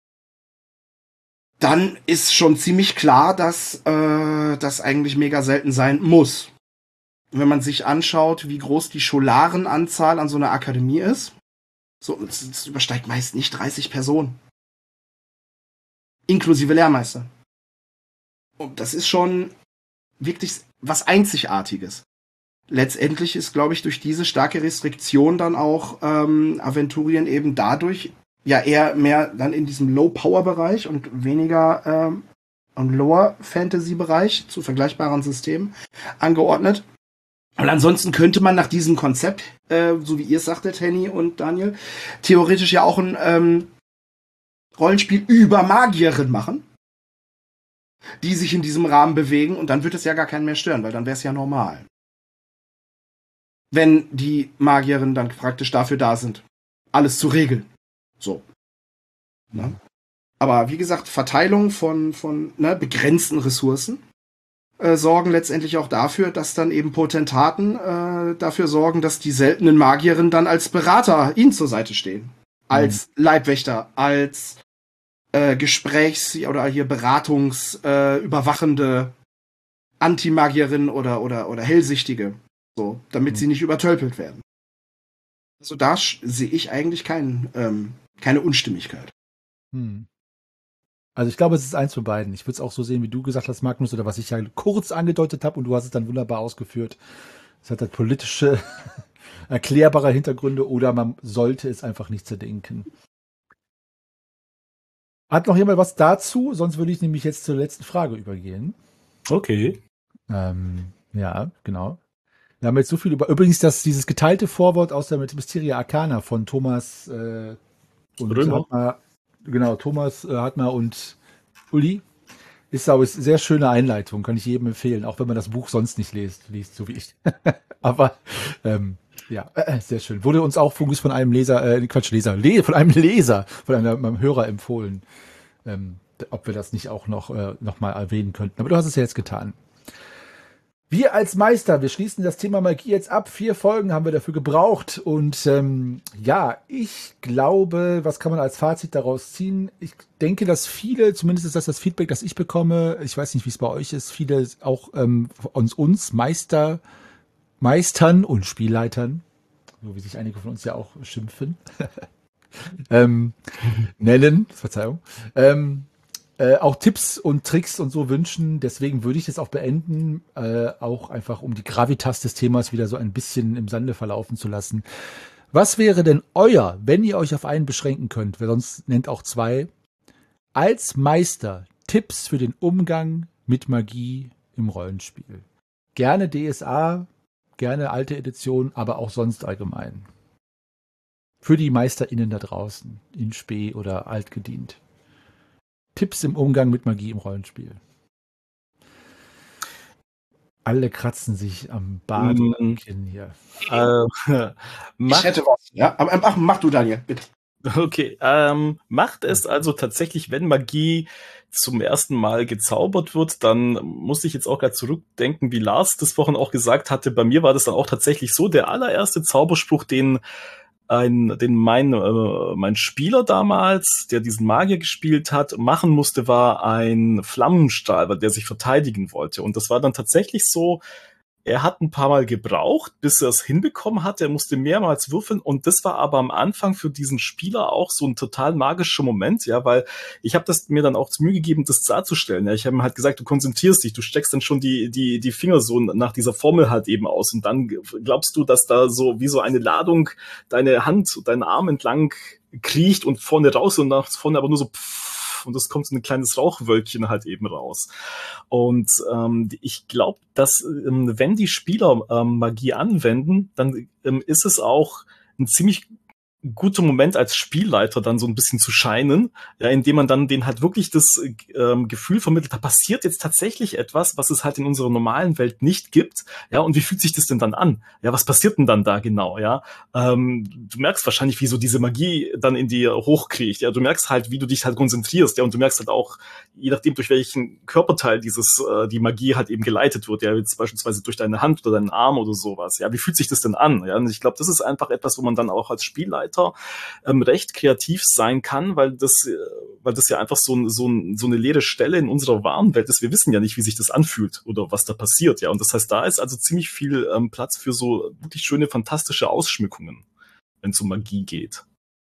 dann ist schon ziemlich klar, dass äh, das eigentlich mega selten sein muss. Wenn man sich anschaut, wie groß die Scholarenanzahl an so einer Akademie ist, so, es, es übersteigt meist nicht dreißig Personen. Inklusive Lehrmeister. Und das ist schon wirklich was Einzigartiges. Letztendlich ist, glaube ich, durch diese starke Restriktion dann auch ähm, Aventurien eben dadurch ja eher mehr dann in diesem Low-Power-Bereich und weniger ähm, im Lower-Fantasy-Bereich zu vergleichbaren Systemen angeordnet. Und ansonsten könnte man nach diesem Konzept, äh, so wie ihr es sagtet, Henny und Daniel, theoretisch ja auch ein ähm, Rollenspiel über Magierin machen, die sich in diesem Rahmen bewegen, und dann wird es ja gar keinen mehr stören, weil dann wäre es ja normal. Wenn die Magierinnen dann praktisch dafür da sind, alles zu regeln. So. Ne? Aber wie gesagt, Verteilung von, von ne, begrenzten Ressourcen äh, sorgen letztendlich auch dafür, dass dann eben Potentaten äh, dafür sorgen, dass die seltenen Magierinnen dann als Berater ihnen zur Seite stehen. Als mhm. Leibwächter, als äh, Gesprächs- oder hier Beratungs-, äh, überwachende Antimagierin oder, oder, oder Hellsichtige. So, damit mhm. sie nicht übertölpelt werden. Also da sehe ich eigentlich kein, ähm, keine Unstimmigkeit. Hm. Also ich glaube, es ist eins von beiden. Ich würde es auch so sehen, wie du gesagt hast, Magnus, oder was ich ja kurz angedeutet habe, und du hast es dann wunderbar ausgeführt. Es hat halt politische, erklärbare Hintergründe, oder man sollte es einfach nicht zerdenken. Hat noch jemand was dazu? Sonst würde ich nämlich jetzt zur letzten Frage übergehen. Okay. Ähm, ja, genau. Wir haben jetzt so viel über, übrigens, dass dieses geteilte Vorwort aus der Mysteria Arcana von Thomas äh, und Hartmar, genau, Thomas äh, Hartmar und Uli, ist auch eine sehr schöne Einleitung, kann ich jedem empfehlen, auch wenn man das Buch sonst nicht liest, liest so wie ich. Aber ähm, ja, äh, sehr schön. Wurde uns auch von einem Leser, äh, Quatsch, Leser, Le von einem Leser, von einem, einem Hörer empfohlen, ähm, ob wir das nicht auch noch, äh, noch mal erwähnen könnten. Aber du hast es ja jetzt getan. Wir als Meister, wir schließen das Thema Magie jetzt ab. Vier Folgen haben wir dafür gebraucht. Und ähm, ja, ich glaube, was kann man als Fazit daraus ziehen? Ich denke, dass viele, zumindest ist das das Feedback, das ich bekomme, ich weiß nicht, wie es bei euch ist, viele auch ähm, uns, uns Meister, Meistern und Spielleitern, so wie sich einige von uns ja auch schimpfen, ähm, nennen, Verzeihung, ähm, äh, auch Tipps und Tricks und so wünschen. Deswegen würde ich das auch beenden, äh, auch einfach um die Gravitas des Themas wieder so ein bisschen im Sande verlaufen zu lassen. Was wäre denn euer, wenn ihr euch auf einen beschränken könnt, wer sonst nennt auch zwei, als Meister Tipps für den Umgang mit Magie im Rollenspiel? Gerne D S A, gerne alte Edition, aber auch sonst allgemein. Für die MeisterInnen da draußen, in Spee oder altgedient. Tipps im Umgang mit Magie im Rollenspiel. Alle kratzen sich am Bart Mm. und am Kinn hier. Äh, Ich macht, hätte was. Ja, aber ach, mach du, Daniel, bitte. okay, ähm, macht es also tatsächlich, wenn Magie zum ersten Mal gezaubert wird, dann muss ich jetzt auch gerade zurückdenken, wie Lars das vorhin auch gesagt hatte. Bei mir war das dann auch tatsächlich so, der allererste Zauberspruch, den ein, den mein, äh, mein Spieler damals, der diesen Magier gespielt hat, machen musste, war ein Flammenstrahl, der sich verteidigen wollte. Und das war dann tatsächlich so, er hat ein paar Mal gebraucht, bis er es hinbekommen hat. Er musste mehrmals würfeln und das war aber am Anfang für diesen Spieler auch so ein total magischer Moment, ja, weil ich habe das mir dann auch zu Mühe gegeben, das darzustellen. Ja, ich habe ihm halt gesagt, du konzentrierst dich, du steckst dann schon die die die Finger so nach dieser Formel halt eben aus und dann glaubst du, dass da so wie so eine Ladung deine Hand, deinen Arm entlang kriecht und vorne raus und nach vorne aber nur so pff, und es kommt so ein kleines Rauchwölkchen halt eben raus. Und ähm, ich glaube, dass ähm, wenn die Spieler ähm, Magie anwenden, dann ähm, ist es auch ein ziemlich guter Moment als Spielleiter dann so ein bisschen zu scheinen, ja, indem man dann denen halt wirklich das ähm, Gefühl vermittelt, da passiert jetzt tatsächlich etwas, was es halt in unserer normalen Welt nicht gibt, ja, und wie fühlt sich das denn dann an? Ja, was passiert denn dann da genau, ja? Ähm, du merkst wahrscheinlich, wie so diese Magie dann in dir hochkriegt, ja, du merkst halt, wie du dich halt konzentrierst, ja, und du merkst halt auch, je nachdem, durch welchen Körperteil dieses, äh, die Magie halt eben geleitet wird, ja, jetzt beispielsweise durch deine Hand oder deinen Arm oder sowas, ja, wie fühlt sich das denn an? Ja, und ich glaube, das ist einfach etwas, wo man dann auch als Spielleiter Ähm, recht kreativ sein kann, weil das, weil das ja einfach so, so, so eine leere Stelle in unserer wahren Welt ist. Wir wissen ja nicht, wie sich das anfühlt oder was da passiert, ja. Und das heißt, da ist also ziemlich viel ähm, Platz für so wirklich schöne, fantastische Ausschmückungen, wenn es um Magie geht.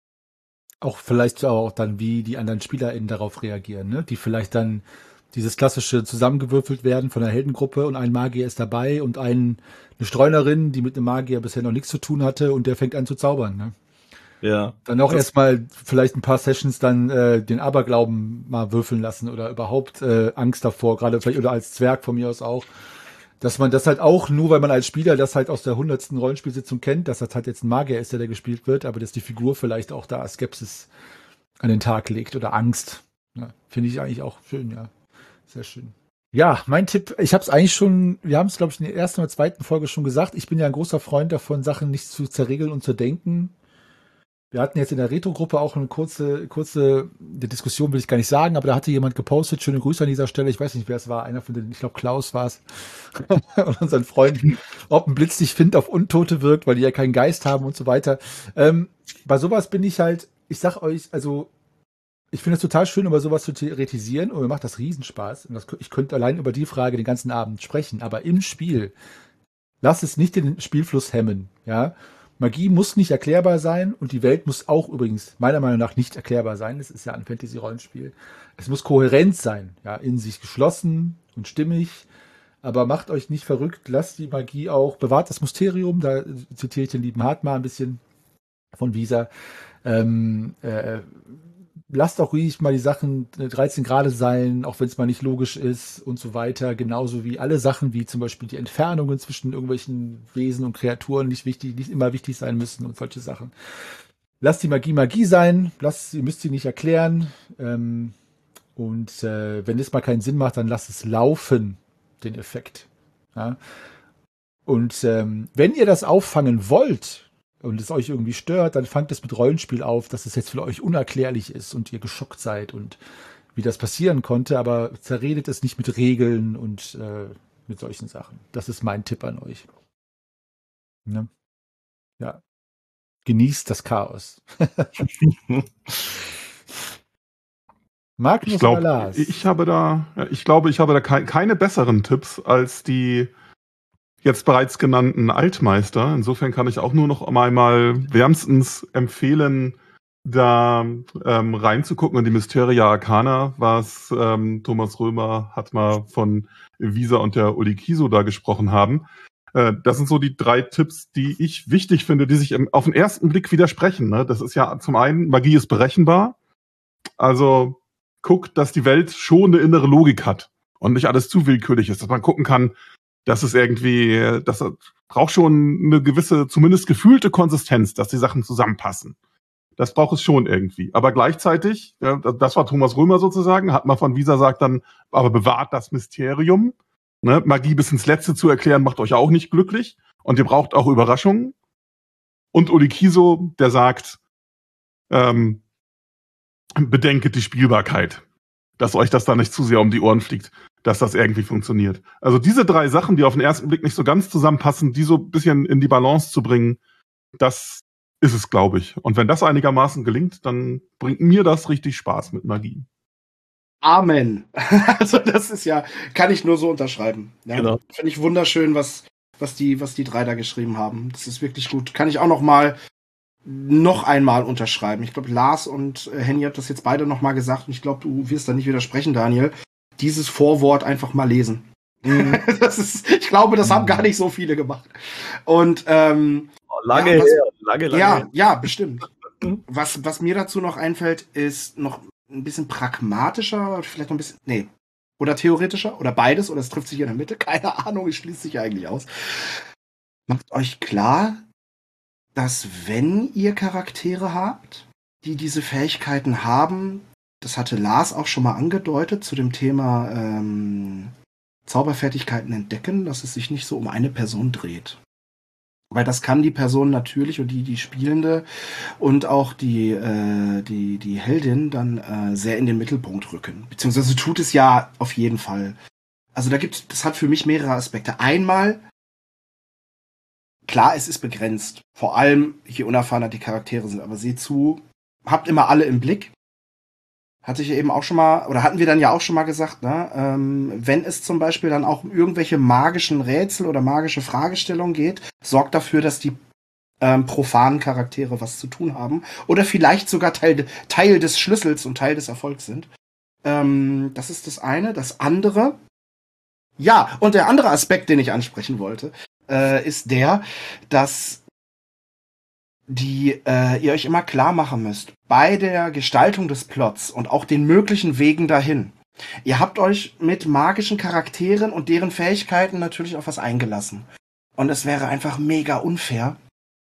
Auch vielleicht auch dann, wie die anderen SpielerInnen darauf reagieren, ne? Die vielleicht dann dieses klassische zusammengewürfelt werden von der Heldengruppe und ein Magier ist dabei und ein, eine Streunerin, die mit einem Magier bisher noch nichts zu tun hatte und der fängt an zu zaubern, ne? Ja. Dann auch erstmal vielleicht ein paar Sessions dann äh, den Aberglauben mal würfeln lassen oder überhaupt äh, Angst davor, gerade vielleicht oder als Zwerg von mir aus auch, dass man das halt auch, nur weil man als Spieler das halt aus der hundertsten Rollenspielsitzung kennt, dass das halt jetzt ein Magier ist, der, der gespielt wird, aber dass die Figur vielleicht auch da Skepsis an den Tag legt oder Angst. Ja, finde ich eigentlich auch schön, ja. Sehr schön. Ja, mein Tipp, ich habe es eigentlich schon, wir haben es, glaube ich, in der ersten oder zweiten Folge schon gesagt, ich bin ja ein großer Freund davon, Sachen nicht zu zerregeln und zu denken. Wir hatten jetzt in der Retro-Gruppe auch eine kurze, kurze die Diskussion, will ich gar nicht sagen, aber da hatte jemand gepostet, schöne Grüße an dieser Stelle, ich weiß nicht, wer es war, einer von denen, ich glaube Klaus war es, und unseren Freunden, ob ein Blitz nicht Find auf Untote wirkt, weil die ja keinen Geist haben und so weiter. Ähm, bei sowas bin ich halt, ich sag euch, also ich finde es total schön, über sowas zu theoretisieren und mir macht das Riesenspaß. Und das, ich könnte allein über die Frage den ganzen Abend sprechen, aber im Spiel, lasst es nicht den Spielfluss hemmen, ja. Magie muss nicht erklärbar sein und die Welt muss auch übrigens meiner Meinung nach nicht erklärbar sein. Es ist ja ein Fantasy-Rollenspiel. Es muss kohärent sein, ja, in sich geschlossen und stimmig. Aber macht euch nicht verrückt, lasst die Magie auch, bewahrt das Mysterium. Da zitiere ich den lieben Hartmar ein bisschen von Visa. Ähm, äh, lasst auch ruhig mal die Sachen dreizehn Grad sein, auch wenn es mal nicht logisch ist und so weiter. Genauso wie alle Sachen, wie zum Beispiel die Entfernungen zwischen irgendwelchen Wesen und Kreaturen nicht wichtig, nicht immer wichtig sein müssen und solche Sachen. Lasst die Magie Magie sein, lasst, ihr müsst sie nicht erklären. Ähm, und äh, wenn es mal keinen Sinn macht, dann lasst es laufen, den Effekt. Ja? Und ähm, wenn ihr das auffangen wollt, und es euch irgendwie stört, dann fangt es mit Rollenspiel auf, dass es jetzt für euch unerklärlich ist und ihr geschockt seid und wie das passieren konnte, aber zerredet es nicht mit Regeln und äh, mit solchen Sachen. Das ist mein Tipp an euch. Ja. Ja. Genießt das Chaos. Magnus ich glaub, oder Lars? Ich habe da, ich glaube, ich habe da ke- keine besseren Tipps als die jetzt bereits genannten Altmeister. Insofern kann ich auch nur noch einmal wärmstens empfehlen, da ähm, reinzugucken in die Mysteria Arcana, was ähm, Thomas Römer hat mal von Visa und der Olikiso da gesprochen haben. Äh, das sind so die drei Tipps, die ich wichtig finde, die sich im, auf den ersten Blick widersprechen. Ne? Das ist ja zum einen, Magie ist berechenbar. Also guckt, dass die Welt schon eine innere Logik hat und nicht alles zu willkürlich ist, dass man gucken kann, dass es irgendwie, das braucht schon eine gewisse, zumindest gefühlte Konsistenz, dass die Sachen zusammenpassen. Das braucht es schon irgendwie. Aber gleichzeitig, ja, das war Thomas Römer sozusagen, hat man von Visa sagt dann, aber bewahrt das Mysterium. Ne? Magie bis ins Letzte zu erklären, macht euch auch nicht glücklich. Und ihr braucht auch Überraschungen. Und Olikiso, der sagt, ähm, bedenket die Spielbarkeit. Dass euch das da nicht zu sehr um die Ohren fliegt, dass das irgendwie funktioniert. Also diese drei Sachen, die auf den ersten Blick nicht so ganz zusammenpassen, die so ein bisschen in die Balance zu bringen, das ist es, glaube ich. Und wenn das einigermaßen gelingt, dann bringt mir das richtig Spaß mit Magie. Amen. Also das ist ja, kann ich nur so unterschreiben. Ja, Genau. Finde ich wunderschön, was, was, die, was die drei da geschrieben haben. Das ist wirklich gut. Kann ich auch noch mal noch einmal unterschreiben. Ich glaube, Lars und äh, Henny habt das jetzt beide noch mal gesagt und ich glaube, du wirst da nicht widersprechen, Daniel. Dieses Vorwort einfach mal lesen. Mhm. Das ist, ich glaube, das haben gar nicht so viele gemacht. Und ähm, Lange ja, was, her, lange, lange ja, her. ja, bestimmt. Was, was mir dazu noch einfällt, ist noch ein bisschen pragmatischer, vielleicht noch ein bisschen, nee, oder theoretischer, oder beides, oder es trifft sich in der Mitte, keine Ahnung, es schließt sich eigentlich aus. Macht euch klar, dass wenn ihr Charaktere habt, die diese Fähigkeiten haben, das hatte Lars auch schon mal angedeutet zu dem Thema ähm, Zauberfertigkeiten entdecken, dass es sich nicht so um eine Person dreht. Weil das kann die Person natürlich und die, die Spielende und auch die, äh, die, die Heldin dann äh, sehr in den Mittelpunkt rücken. Beziehungsweise tut es ja auf jeden Fall. Also da gibt, das hat für mich mehrere Aspekte. Einmal, klar, es ist begrenzt. Vor allem, je unerfahrener die Charaktere sind. Aber seht zu, habt immer alle im Blick. Hatte ich ja eben auch schon mal, oder hatten wir dann ja auch schon mal gesagt, ne? Ähm, wenn es zum Beispiel dann auch um irgendwelche magischen Rätsel oder magische Fragestellungen geht, sorgt dafür, dass die ähm, profanen Charaktere was zu tun haben oder vielleicht sogar Teil, Teil des Schlüssels und Teil des Erfolgs sind. Ähm, das ist das eine. Das andere, ja, und der andere Aspekt, den ich ansprechen wollte, äh, ist der, dass die äh, ihr euch immer klar machen müsst, bei der Gestaltung des Plots und auch den möglichen Wegen dahin. Ihr habt euch mit magischen Charakteren und deren Fähigkeiten natürlich auf was eingelassen. Und es wäre einfach mega unfair,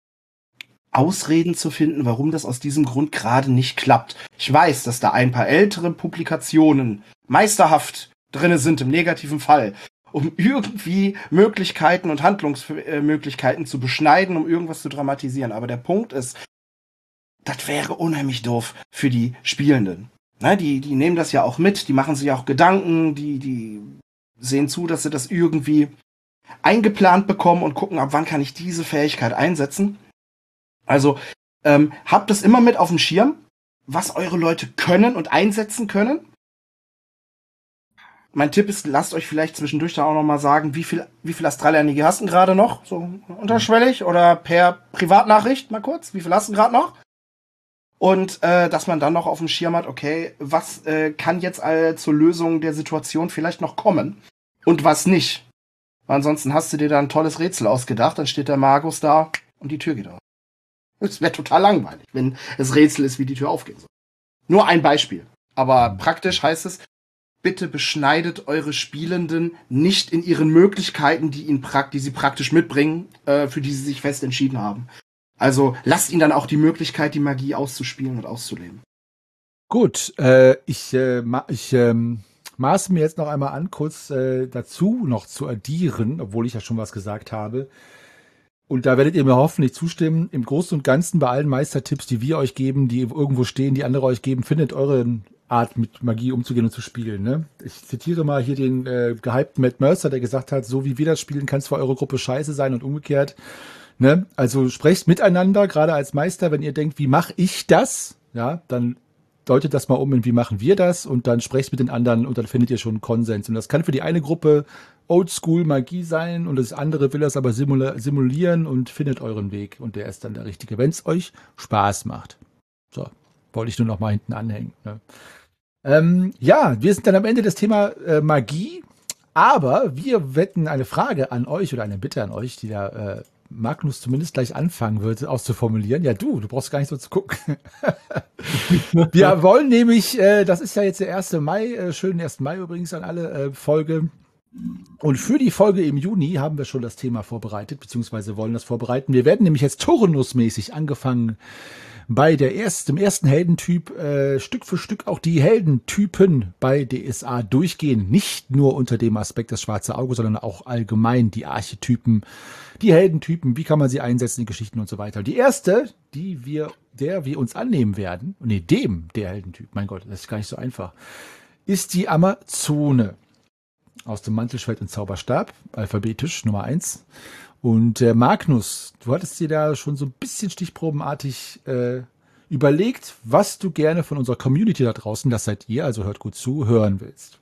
Ausreden zu finden, warum das aus diesem Grund gerade nicht klappt. Ich weiß, dass da ein paar ältere Publikationen meisterhaft drinne sind im negativen Fall, um irgendwie Möglichkeiten und Handlungsmöglichkeiten zu beschneiden, um irgendwas zu dramatisieren. Aber der Punkt ist, das wäre unheimlich doof für die Spielenden. Ne, die, die nehmen das ja auch mit, die machen sich auch Gedanken, die, die sehen zu, dass sie das irgendwie eingeplant bekommen und gucken, ab wann kann ich diese Fähigkeit einsetzen. Also ähm, habt es immer mit auf dem Schirm, was eure Leute können und einsetzen können. Mein Tipp ist, lasst euch vielleicht zwischendurch da auch noch mal sagen, wie viel, wie viel Astralenergie hast du gerade noch? So unterschwellig oder per Privatnachricht mal kurz. Wie viel hast du gerade noch? Und äh, dass man dann noch auf dem Schirm hat, okay, was äh, kann jetzt äh, zur Lösung der Situation vielleicht noch kommen und was nicht. Weil ansonsten hast du dir da ein tolles Rätsel ausgedacht, dann steht der Magus da und die Tür geht auf. Es wäre total langweilig, wenn das Rätsel ist, wie die Tür aufgehen soll. Nur ein Beispiel. Aber praktisch heißt es, bitte beschneidet eure Spielenden nicht in ihren Möglichkeiten, die, ihnen prakt- die sie praktisch mitbringen, äh, für die sie sich fest entschieden haben. Also lasst ihnen dann auch die Möglichkeit, die Magie auszuspielen und auszuleben. Gut, äh, ich, äh, ma- ich ähm, maße mir jetzt noch einmal an, kurz äh, dazu noch zu addieren, obwohl ich ja schon was gesagt habe. Und da werdet ihr mir hoffentlich zustimmen. Im Großen und Ganzen bei allen Meistertipps, die wir euch geben, die irgendwo stehen, die andere euch geben, findet eure Art, mit Magie umzugehen und zu spielen. Ne? Ich zitiere mal hier den äh, gehypten Matt Mercer, der gesagt hat, so wie wir das spielen, kann es für eure Gruppe scheiße sein und umgekehrt. Ne? Also sprecht miteinander, gerade als Meister, wenn ihr denkt, wie mache ich das? Ja, dann deutet das mal um in wie machen wir das und dann sprecht mit den anderen und dann findet ihr schon einen Konsens. Und das kann für die eine Gruppe Oldschool Magie sein und das andere will das aber simula- simulieren und findet euren Weg und der ist dann der richtige, wenn es euch Spaß macht. So, wollte ich nur noch mal hinten anhängen. Ne? Ähm, ja, wir sind dann am Ende des Thema äh, Magie, aber wir wetten eine Frage an euch oder eine Bitte an euch, die der äh, Magnus zumindest gleich anfangen wird, auszuformulieren. Ja, du, du brauchst gar nicht so zu gucken. Wir wollen nämlich, äh, das ist ja jetzt der erste Mai, äh, schönen ersten Mai übrigens an alle äh, Folge. Und für die Folge im Juni haben wir schon das Thema vorbereitet, beziehungsweise wollen das vorbereiten. Wir werden nämlich jetzt turnusmäßig angefangen bei der ersten, dem ersten Heldentyp äh, Stück für Stück auch die Heldentypen bei D S A durchgehen. Nicht nur unter dem Aspekt das schwarze Auge, sondern auch allgemein die Archetypen, die Heldentypen, wie kann man sie einsetzen in Geschichten und so weiter. Die erste, die wir, der wir uns annehmen werden, nee, dem der Heldentyp, mein Gott, das ist gar nicht so einfach, ist die Amazone. Aus dem Mantelschwert und Zauberstab, alphabetisch Nummer eins. Und äh, Magnus, du hattest dir da schon so ein bisschen stichprobenartig äh, überlegt, was du gerne von unserer Community da draußen, das seid ihr, also hört gut zu, hören willst.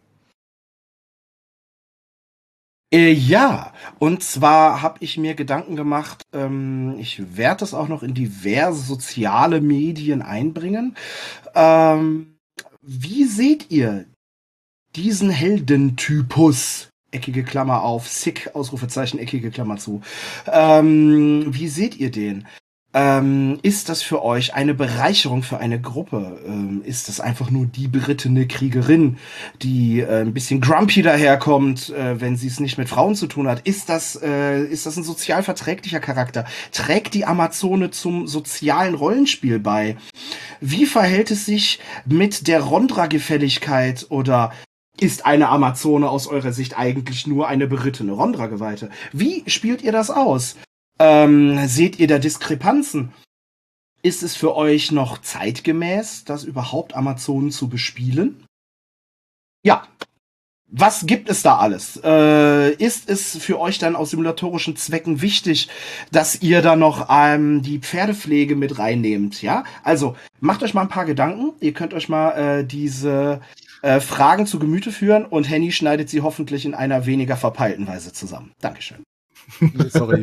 Äh, ja, und zwar habe ich mir Gedanken gemacht, ähm, ich werde das auch noch in diverse soziale Medien einbringen. Ähm, wie seht ihr diesen Heldentypus, eckige Klammer auf, sick, Ausrufezeichen, eckige Klammer zu. Ähm, wie seht ihr den? Ähm, ist das für euch eine Bereicherung für eine Gruppe? Ähm, ist das einfach nur die berittene Kriegerin, die äh, ein bisschen grumpy daherkommt, äh, wenn sie es nicht mit Frauen zu tun hat? Ist das, äh, ist das ein sozial verträglicher Charakter? Trägt die Amazone zum sozialen Rollenspiel bei? Wie verhält es sich mit der Rondra-Gefälligkeit oder ist eine Amazone aus eurer Sicht eigentlich nur eine berittene Rondra-Geweihte? Wie spielt ihr das aus? Ähm, seht ihr da Diskrepanzen? Ist es für euch noch zeitgemäß, das überhaupt Amazonen zu bespielen? Ja. Was gibt es da alles? Äh, ist es für euch dann aus simulatorischen Zwecken wichtig, dass ihr da noch ähm, die Pferdepflege mit reinnehmt? Ja, also macht euch mal ein paar Gedanken. Ihr könnt euch mal äh, diese äh, Fragen zu Gemüte führen und Henny schneidet sie hoffentlich in einer weniger verpeilten Weise zusammen. Dankeschön. Sorry.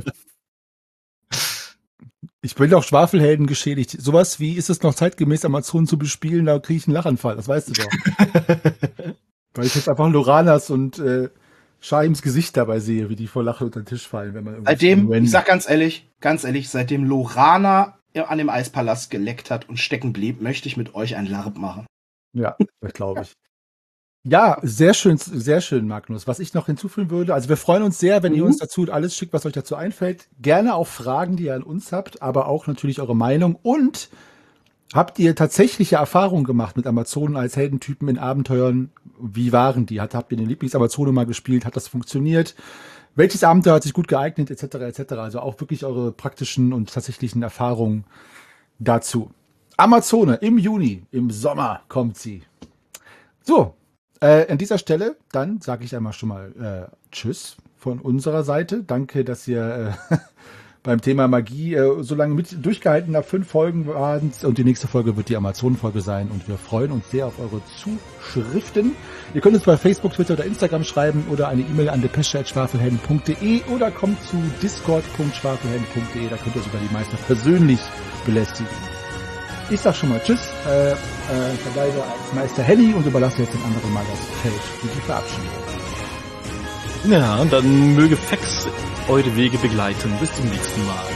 Ich bin auch Schwafelhelden geschädigt. Sowas wie, ist es noch zeitgemäß, Amazonen zu bespielen, da kriege ich einen Lachanfall, das weißt du doch. Weil ich jetzt einfach Loranas und äh, Shahims Gesicht dabei sehe, wie die vor Lachen unter den Tisch fallen. Wenn man seitdem, ich sag ganz ehrlich, ganz ehrlich, seitdem Lorana an dem Eispalast geleckt hat und stecken blieb, möchte ich mit euch ein LARP machen. Ja, das glaube ich. Ja, sehr schön, sehr schön, Magnus. Was ich noch hinzufügen würde, also wir freuen uns sehr, wenn mhm. ihr uns dazu alles schickt, was euch dazu einfällt. Gerne auch Fragen, die ihr an uns habt, aber auch natürlich eure Meinung. Und habt ihr tatsächliche Erfahrungen gemacht mit Amazonen als Heldentypen in Abenteuern? Wie waren die? Hat, habt ihr den Lieblingsamazone mal gespielt? Hat das funktioniert? Welches Abenteuer hat sich gut geeignet? Etc. et cetera. Also auch wirklich eure praktischen und tatsächlichen Erfahrungen dazu. Amazone im Juni, im Sommer kommt sie. So. Äh, an dieser Stelle, dann sage ich einmal schon mal äh, Tschüss von unserer Seite. Danke, dass ihr äh, beim Thema Magie äh, so lange mit durchgehalten habt. Fünf Folgen waren und die nächste Folge wird die Amazonen-Folge sein und wir freuen uns sehr auf eure Zuschriften. Ihr könnt uns bei Facebook, Twitter oder Instagram schreiben oder eine E-Mail an depesche at schwafelhelden punkt de oder kommt zu discord punkt schwafelhelden punkt de, da könnt ihr sogar die Meister persönlich belästigen. Ich sag schon mal Tschüss, äh, äh, verbleibe als Meister Henny und überlasse jetzt den anderen mal das Feld für die Verabschiedung. Ja, und dann möge Fex eure Wege begleiten. Bis zum nächsten Mal.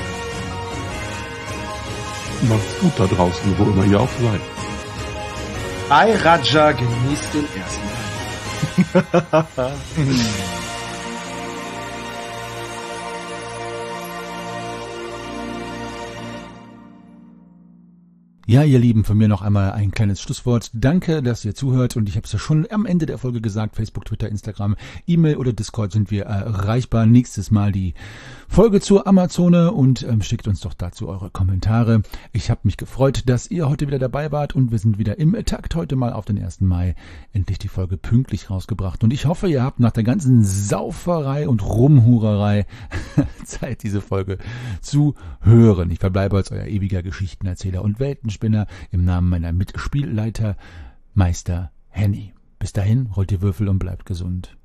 Macht's gut da draußen, wo immer ihr auch seid. Ai Raja, genießt den ersten. Ja, ihr Lieben, von mir noch einmal ein kleines Schlusswort. Danke, dass ihr zuhört und ich habe es ja schon am Ende der Folge gesagt, Facebook, Twitter, Instagram, E-Mail oder Discord sind wir erreichbar. Nächstes Mal die Folge zur Amazone und ähm, schickt uns doch dazu eure Kommentare. Ich habe mich gefreut, dass ihr heute wieder dabei wart und wir sind wieder im Takt heute mal auf den ersten Mai endlich die Folge pünktlich rausgebracht und ich hoffe, ihr habt nach der ganzen Sauferei und Rumhurerei Zeit, diese Folge zu hören. Ich verbleibe als euer ewiger Geschichtenerzähler und Weltenspinner im Namen meiner Mitspielleiter Meister Henny. Bis dahin, rollt die Würfel und bleibt gesund.